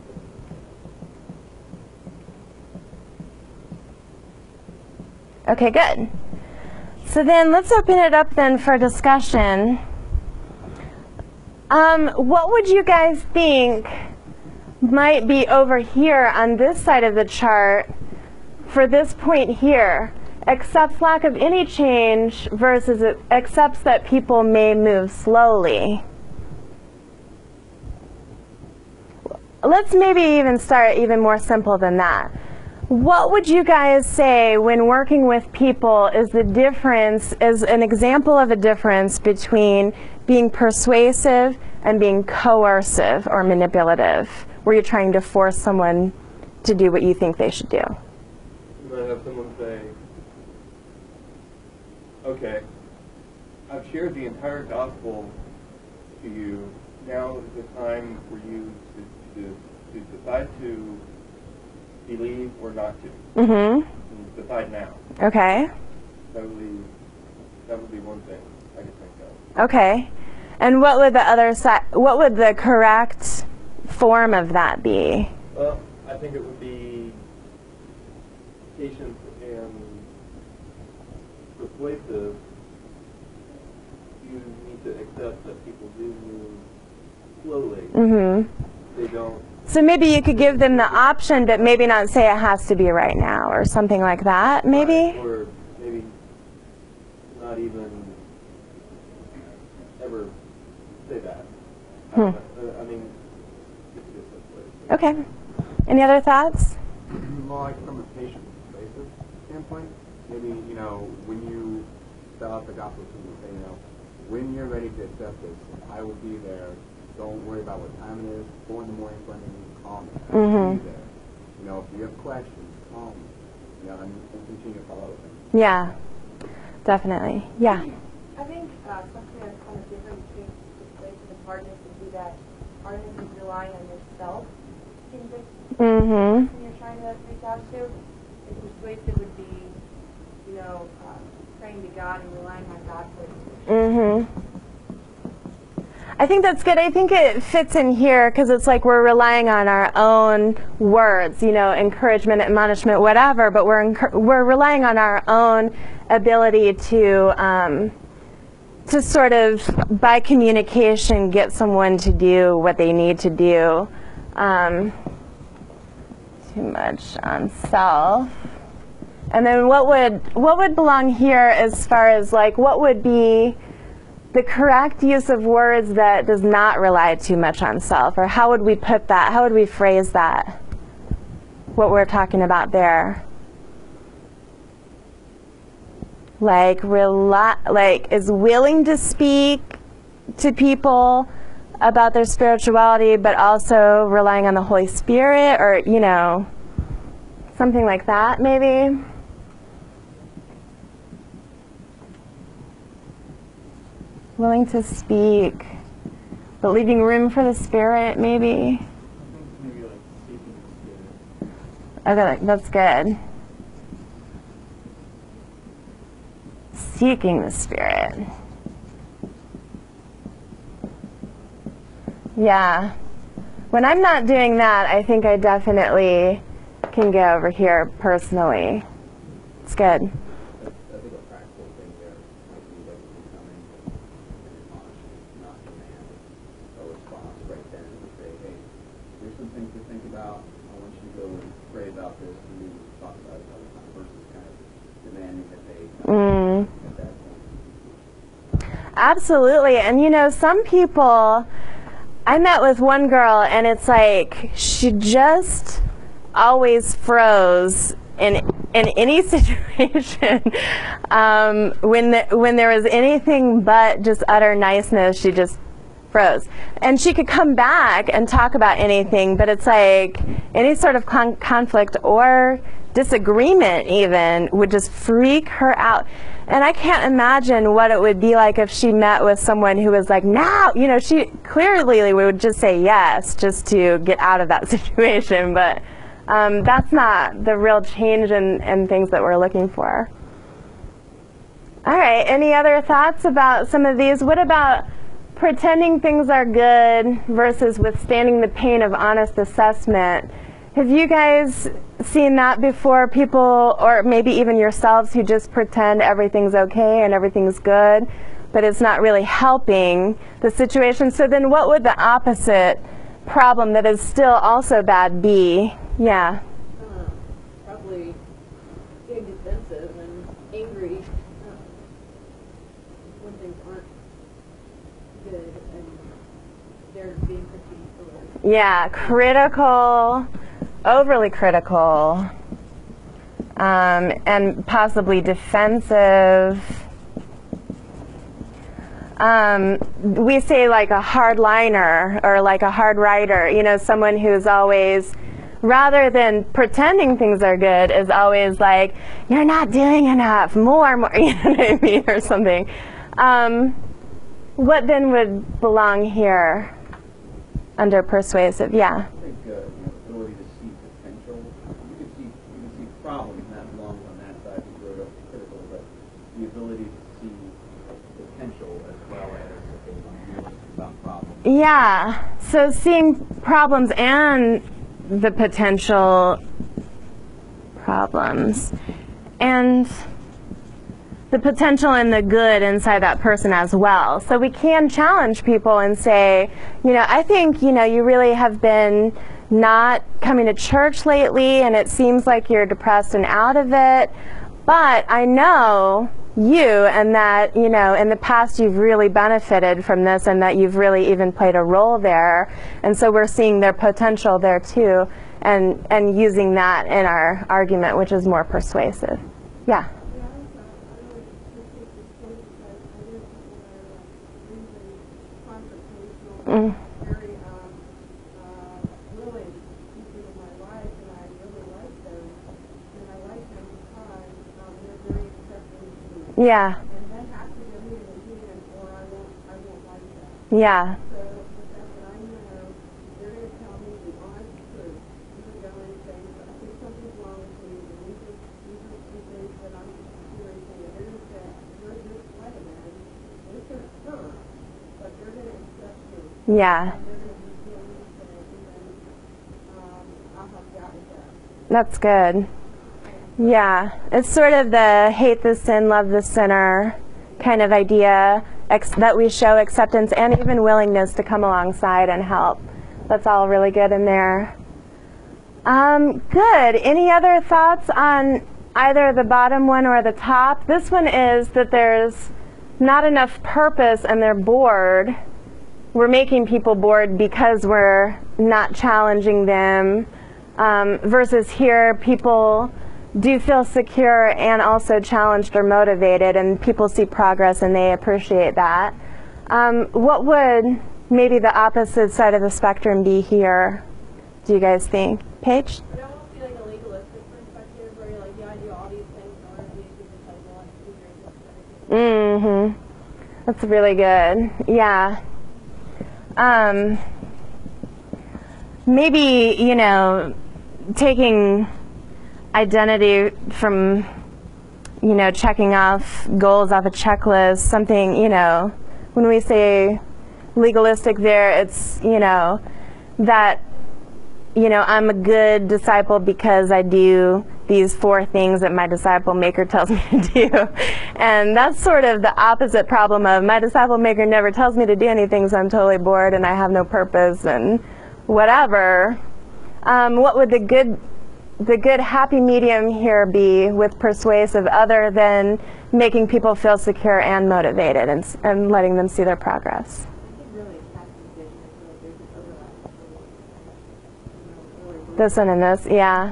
Okay, good. So then let's open it up then for discussion. What would you guys think might be over here on this side of the chart for this point here? Accepts lack of any change versus it accepts that people may move slowly. Let's maybe even start even more simple than that. What would you guys say when working with people is the difference, is an example of a difference between being persuasive and being coercive or manipulative, where you're trying to force someone to do what you think they should do? You might have someone say, okay, I've shared the entire gospel to you. Now is the time for you to decide to believe or not to. Mm-hmm. And decide now. Okay. That would be one thing I could think of. Okay. And what would the other side, what would the correct form of that be? Well, I think it would be patient and persuasive. You need to accept that people do move slowly. Mm-hmm. They don't. So maybe you could give them the option, but maybe not say it has to be right now, or something like that, maybe? Right, or maybe not even ever say that. I mean, it's just a place. Okay. Any other thoughts? Well, like from a patient basis standpoint, maybe, when you spell out the gospel to them, say, when you're ready to accept this, I will be there. Don't worry about what time it is. 4 in the morning, for me, call me. I will be there. If you have questions, call me. And continue to follow with them. Yeah, definitely. Yeah. I think something that's kind of different between persuasive and hardness would be that hardness is relying on yourself to convict the Mm-hmm. person you're trying to reach out to. And persuasive would be, praying to God and relying on God for it. Mm-hmm. I think that's good. I think it fits in here because it's like we're relying on our own words, encouragement, admonishment, whatever, but we're relying on our own ability to sort of, by communication, get someone to do what they need to do. Too much on self. And then what would belong here as far as like what would be the correct use of words that does not rely too much on self? Or how would we put that? How would we phrase that? What we're talking about there? Like is willing to speak to people about their spirituality, but also relying on the Holy Spirit, or something like that, maybe. Willing to speak, but leaving room for the Spirit, maybe. I think maybe like seeking the Spirit. Okay, that's good. seeking the Spirit. Yeah. When I'm not doing that, I think I definitely can go over here personally. It's good. I think a practical thing there might be like becoming an admonishment, not command, a response right then to say, hey, here's some things to think about. I want you to go and pray about this and we talk about it another time versus kind of demanding that they at that point. Absolutely. And you know, some people, I met with one girl and it's like she just always froze in any situation. When there was anything but just utter niceness, she just froze. And she could come back and talk about anything, but it's like any sort of conflict or disagreement even would just freak her out. And I can't imagine what it would be like if she met with someone who was like, now, you know, she clearly would just say yes just to get out of that situation, but that's not the real change in things that we're looking for. All right, any other thoughts about some of these? What about pretending things are good versus withstanding the pain of honest assessment? Have you guys seen that before? People, or maybe even yourselves, who just pretend everything's okay and everything's good, but it's not really helping the situation. So then what would the opposite problem that is still also bad be? Yeah. Probably getting defensive and angry when things aren't good and they're being critiqued or Yeah, critical, overly critical, and possibly defensive. We say like a hardliner or like a hard writer, you know, someone who's always, rather than pretending things are good, is always like, you're not doing enough, more, you know what I mean, or something. What then would belong here under persuasive? Yeah. I think the ability to see potential. You can see problems, and that belongs on that side of the road, critical, but the ability to see potential as well as realistic about problems. Yeah. So seeing problems and the potential problems, and the potential and the good inside that person as well. So we can challenge people and say, you know, I think, you know, you really have been not coming to church lately and it seems like you're depressed and out of it, but I know you, and that, you know, in the past you've really benefited from this and that you've really even played a role there, and so we're seeing their potential there too, and using that in our argument, which is more persuasive. Yeah. Very willing people in my life, and I really like them, and I like them because they're very accepting to me. Yeah. And that has to give me an opinion, or I won't like that. Yeah. So the fact that I know they're going to tell me the honest truth, they're going to say, I think something's wrong with me, and these are some things that I'm experiencing, and they're going to say, you're just like a man, it's going to hurt, but they're going to accept me. Yeah. That's good. Yeah, it's sort of the hate the sin, love the sinner kind of idea, that we show acceptance and even willingness to come alongside and help. That's all really good in there. Good. Any other thoughts on either the bottom one or the top? This one is that there's not enough purpose and they're bored. We're making people bored because we're not challenging them, versus here people do feel secure and also challenged or motivated, and people see progress and they appreciate that. What would maybe the opposite side of the spectrum be here, do you guys think? Paige? But I won't be like a legalistic perspective where you're like, yeah, I do all these things in order to be a good disciple and do your Mm-hmm. That's really good. Yeah. Maybe, you know, taking identity from, you know, checking off goals off a checklist, something, you know, when we say legalistic there, it's, you know, that, you know, I'm a good disciple because I do these 4 things that my disciple maker tells me to do. And that's sort of the opposite problem of my disciple maker never tells me to do anything, so I'm totally bored and I have no purpose and whatever. What would the good happy medium here be with persuasive, other than making people feel secure and motivated and letting them see their progress? This one and this, yeah.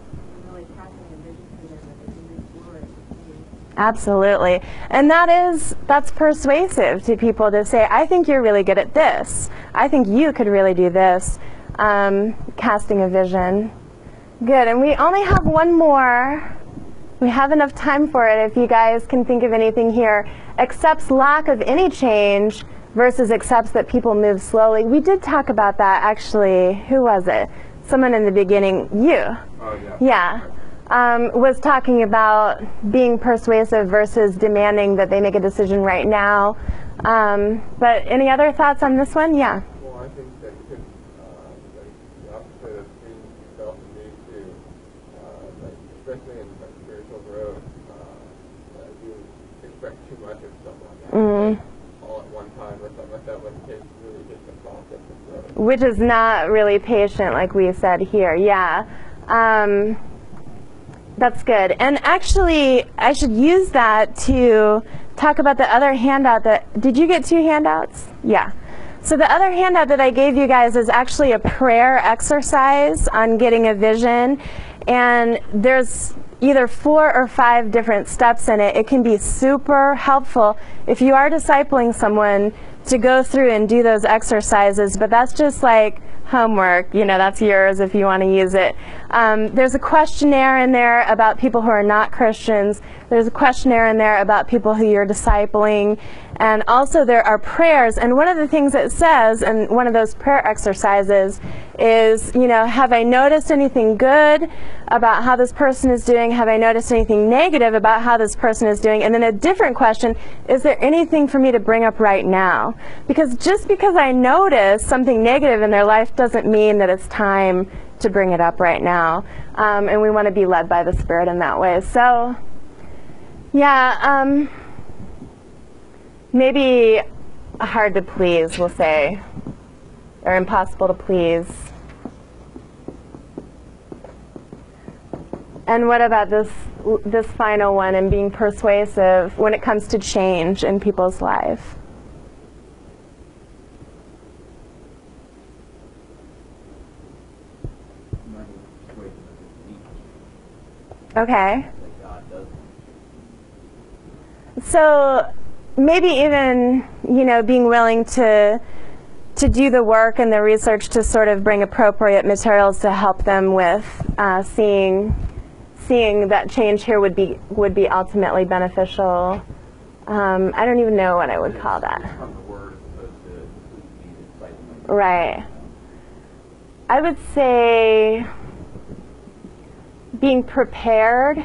Absolutely. And that's persuasive to people to say, I think you're really good at this. I think you could really do this. Casting a vision. Good. And we only have one more. We have enough time for it if you guys can think of anything here. Accepts lack of any change versus accepts that people move slowly. We did talk about that, actually. Who was it? Someone in the beginning. You. Oh, yeah. Yeah. Was talking about being persuasive versus demanding that they make a decision right now. But any other thoughts on this one? Yeah. Well, I think that you could, like, the opposite of being self-made too, like, especially in like, spiritual growth, you expect too much of someone. All at one time or something like that, when it really gets the process of growth. Which is not really patient, like we said here. Yeah. That's good. And actually, I should use that to talk about the other handout that, did you get 2 handouts? Yeah. So the other handout that I gave you guys is actually a prayer exercise on getting a vision. And there's either 4 or 5 different steps in it. It can be super helpful if you are discipling someone to go through and do those exercises, but that's just like homework, you know, that's yours if you want to use it. There's a questionnaire in there about people who are not Christians. There's a questionnaire in there about people who you're discipling. And also there are prayers. And one of the things it says in one of those prayer exercises is, you know, have I noticed anything good about how this person is doing? Have I noticed anything negative about how this person is doing? And then a different question, is there anything for me to bring up right now? Because just because I notice something negative in their life doesn't mean that it's time to bring it up right now. And we want to be led by the Spirit in that way. So, yeah, maybe hard to please, we'll say, or impossible to please. And what about this final one, and being persuasive when it comes to change in people's life? Okay. So maybe even, you know, being willing to do the work and the research to sort of bring appropriate materials to help them with seeing that change here would be ultimately beneficial. I don't even know what I would call that. Right. I would say being prepared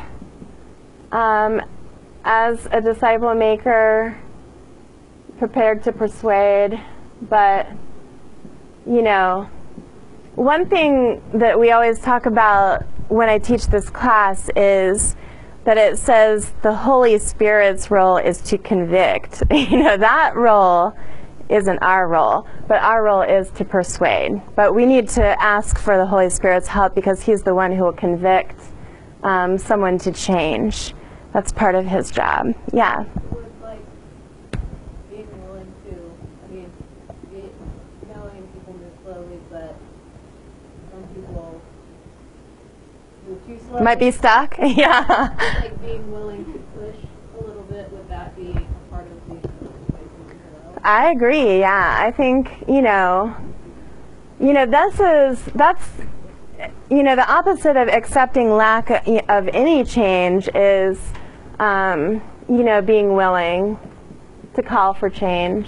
as a disciple maker, prepared to persuade, but, you know, one thing that we always talk about when I teach this class is that it says the Holy Spirit's role is to convict. You know, that role isn't our role, but our role is to persuade. But we need to ask for the Holy Spirit's help because He's the one who will convict someone to change. That's part of His job. Yeah. Would like being willing to, I mean, knowing people move slowly, but some people move too slowly. Might be stuck. Yeah. Like being willing to push a little bit, would that be a part of the persuasive as well? I agree. Yeah. I think, you know, that's the opposite of accepting lack of any change is, being willing to call for change.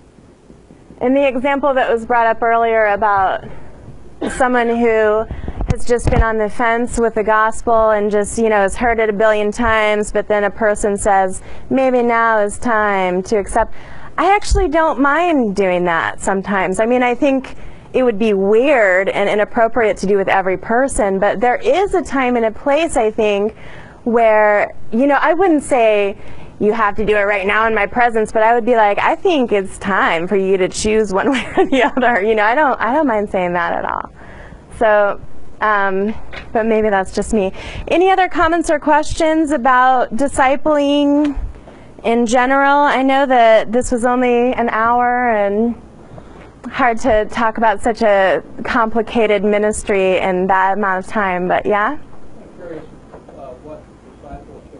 In the example that was brought up earlier about someone who has just been on the fence with the gospel and just, has heard it a billion times, but then a person says, maybe now is time to accept. I actually don't mind doing that sometimes. I mean, I think it would be weird and inappropriate to do with every person, but there is a time and a place, I think, where, I wouldn't say you have to do it right now in my presence, but I would be like, I think it's time for you to choose one way or the other. I don't mind saying that at all. So, but maybe that's just me. Any other comments or questions about discipling in general? I know that this was only an hour and hard to talk about such a complicated ministry in that amount of time, but yeah? I'm curious what discipleship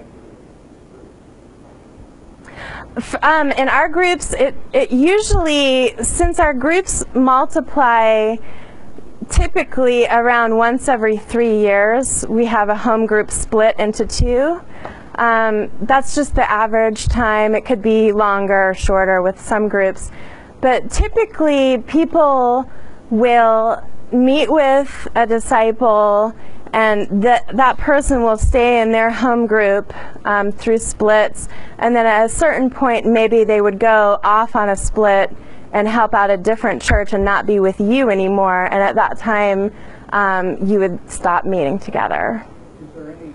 looks like. In our groups, it usually, since our groups multiply typically around once every 3 years, we have a home group split into 2. That's just the average time. It could be longer or shorter with some groups. But typically, people will meet with a disciple, and that person will stay in their home group through splits. And then at a certain point, maybe they would go off on a split and help out a different church and not be with you anymore. And at that time, you would stop meeting together. Is there any,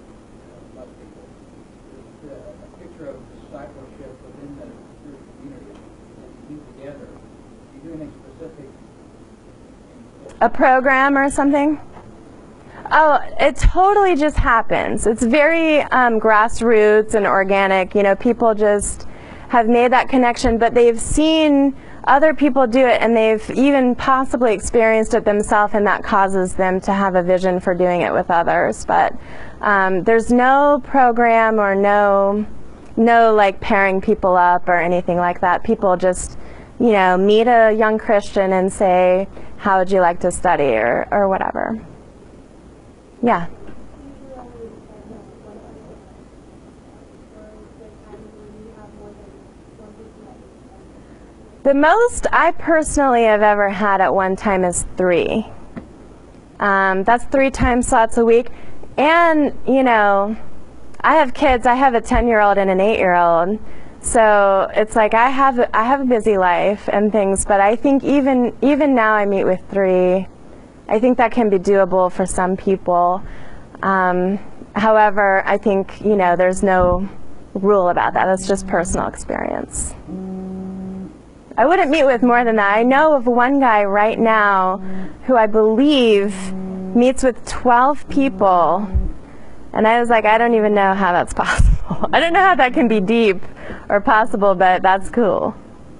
a picture of discipleship within the church community that you do together? Do you do anything specific? A program or something? Oh, it totally just happens. It's very grassroots and organic. People just have made that connection, but they've seen other people do it, and they've even possibly experienced it themselves, and that causes them to have a vision for doing it with others. But there's no program or no like pairing people up or anything like that. People just, meet a young Christian and say, how would you like to study, or whatever. Yeah. The most I personally have ever had at one time is 3. That's 3 time slots a week. And, I have kids. I have a 10-year-old and an 8-year-old. So it's like I have a busy life and things, but I think even now I meet with 3. I think that can be doable for some people. However, I think, there's no rule about that. That's just personal experience. I wouldn't meet with more than that. I know of one guy right now who I believe meets with 12 people, and I was like, I don't even know how that's possible. I don't know how that can be deep or possible, but that's cool.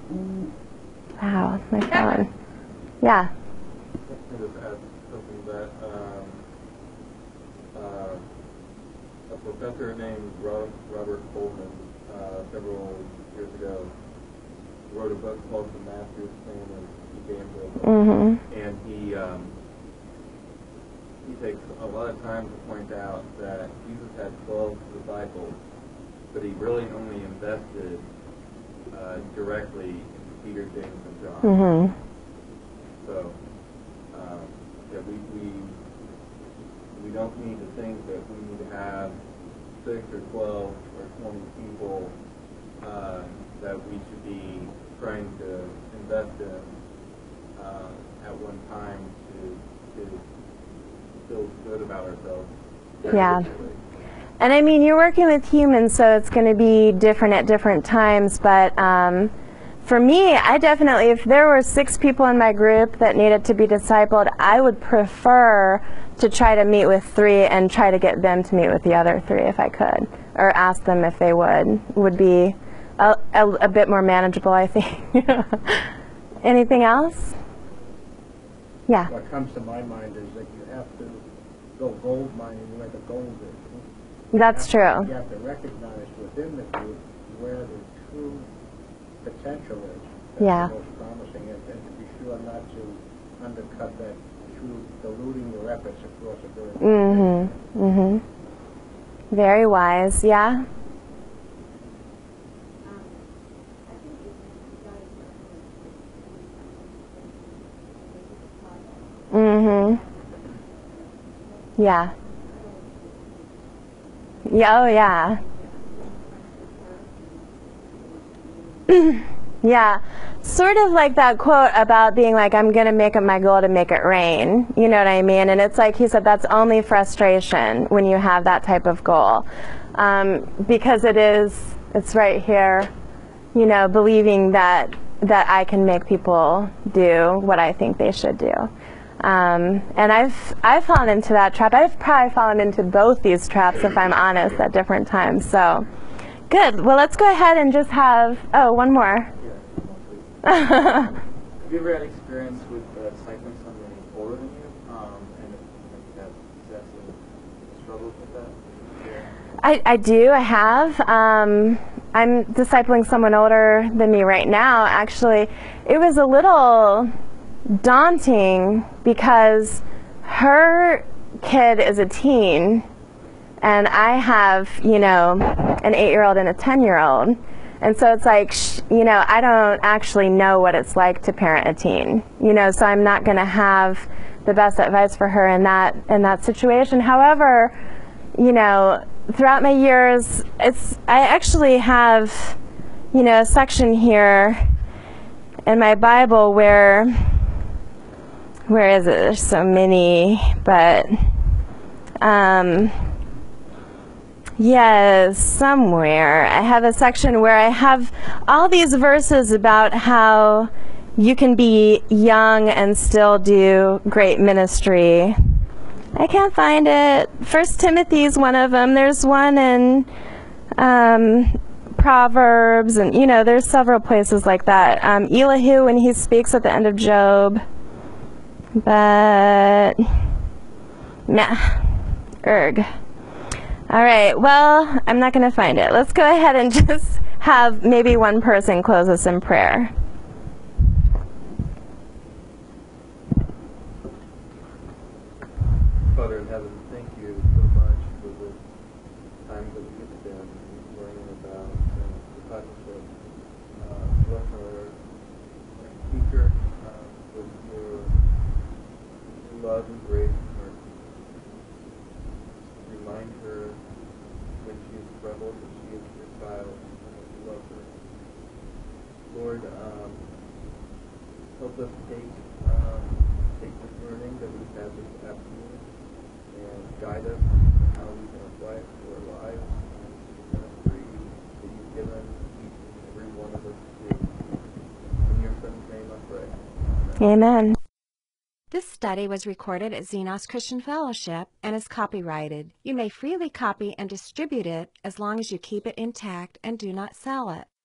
Wow, my phone. Yeah. I'll just add something that a professor named Robert Coleman several years ago wrote a book called The Master's Plan of Evangelism, and he takes a lot of time to point out that Jesus had 12 disciples, but he really only invested directly in Peter, James, and John. So, yeah, we don't need to think that we need to have 6 or 12 or 20 people that we should be trying to invest in at one time to feel good about ourselves. Yeah. And I mean, you're working with humans, so it's going to be different at different times, but for me, I definitely, if there were 6 people in my group that needed to be discipled, I would prefer to try to meet with 3 and try to get them to meet with the other 3 if I could, or ask them if they would be a bit more manageable, I think. Anything else? Yeah. What comes to my mind is that you have to go gold mining where the gold is. That's true. You have to recognize within the group where the true potential is. That's Yeah. the most promising, and to be sure not to undercut that through diluting your efforts across a very Very wise, yeah. Yeah. Yeah, oh yeah. Yeah, sort of like that quote about being like, I'm going to make it my goal to make it rain. You know what I mean? And it's like he said, that's only frustration when you have that type of goal. Because it's right here, you know, believing that I can make people do what I think they should do. And I've fallen into that trap. I've probably fallen into both these traps, if I'm honest, at different times. So, good. Well, let's go ahead and just have, one more. Have you ever had experience with discipling somebody older than you, and if you have struggled with that? I do. I have. I'm discipling someone older than me right now. Actually, it was a little daunting because her kid is a teen, and I have, you know, an 8-year-old and a 10-year-old. And so it's like, you know, I don't actually know what it's like to parent a teen, you know, so I'm not going to have the best advice for her in that situation. However, you know, throughout my years, I actually have, you know, a section here in my Bible where is it? There's so many, but yes, somewhere. I have a section where I have all these verses about how you can be young and still do great ministry. I can't find it. 1 Timothy is one of them. There's one in Proverbs, and you know, there's several places like that. Elihu, when he speaks at the end of Job. But erg. All right, well, I'm not going to find it. Let's go ahead and just have maybe one person close us in prayer. Father in heaven, thank you so much for the time that we get spent learning about discipleship. Bless our speaker with your love and grace and mercy. Remind her when she is troubled that she is your child and that you love her. Lord, help us take this learning that we've had this afternoon and guide us in how we can apply it to our lives and the ministry that you've given each and every one of us to do. In your Son's name I pray. Amen. This study was recorded at Xenos Christian Fellowship and is copyrighted. You may freely copy and distribute it as long as you keep it intact and do not sell it.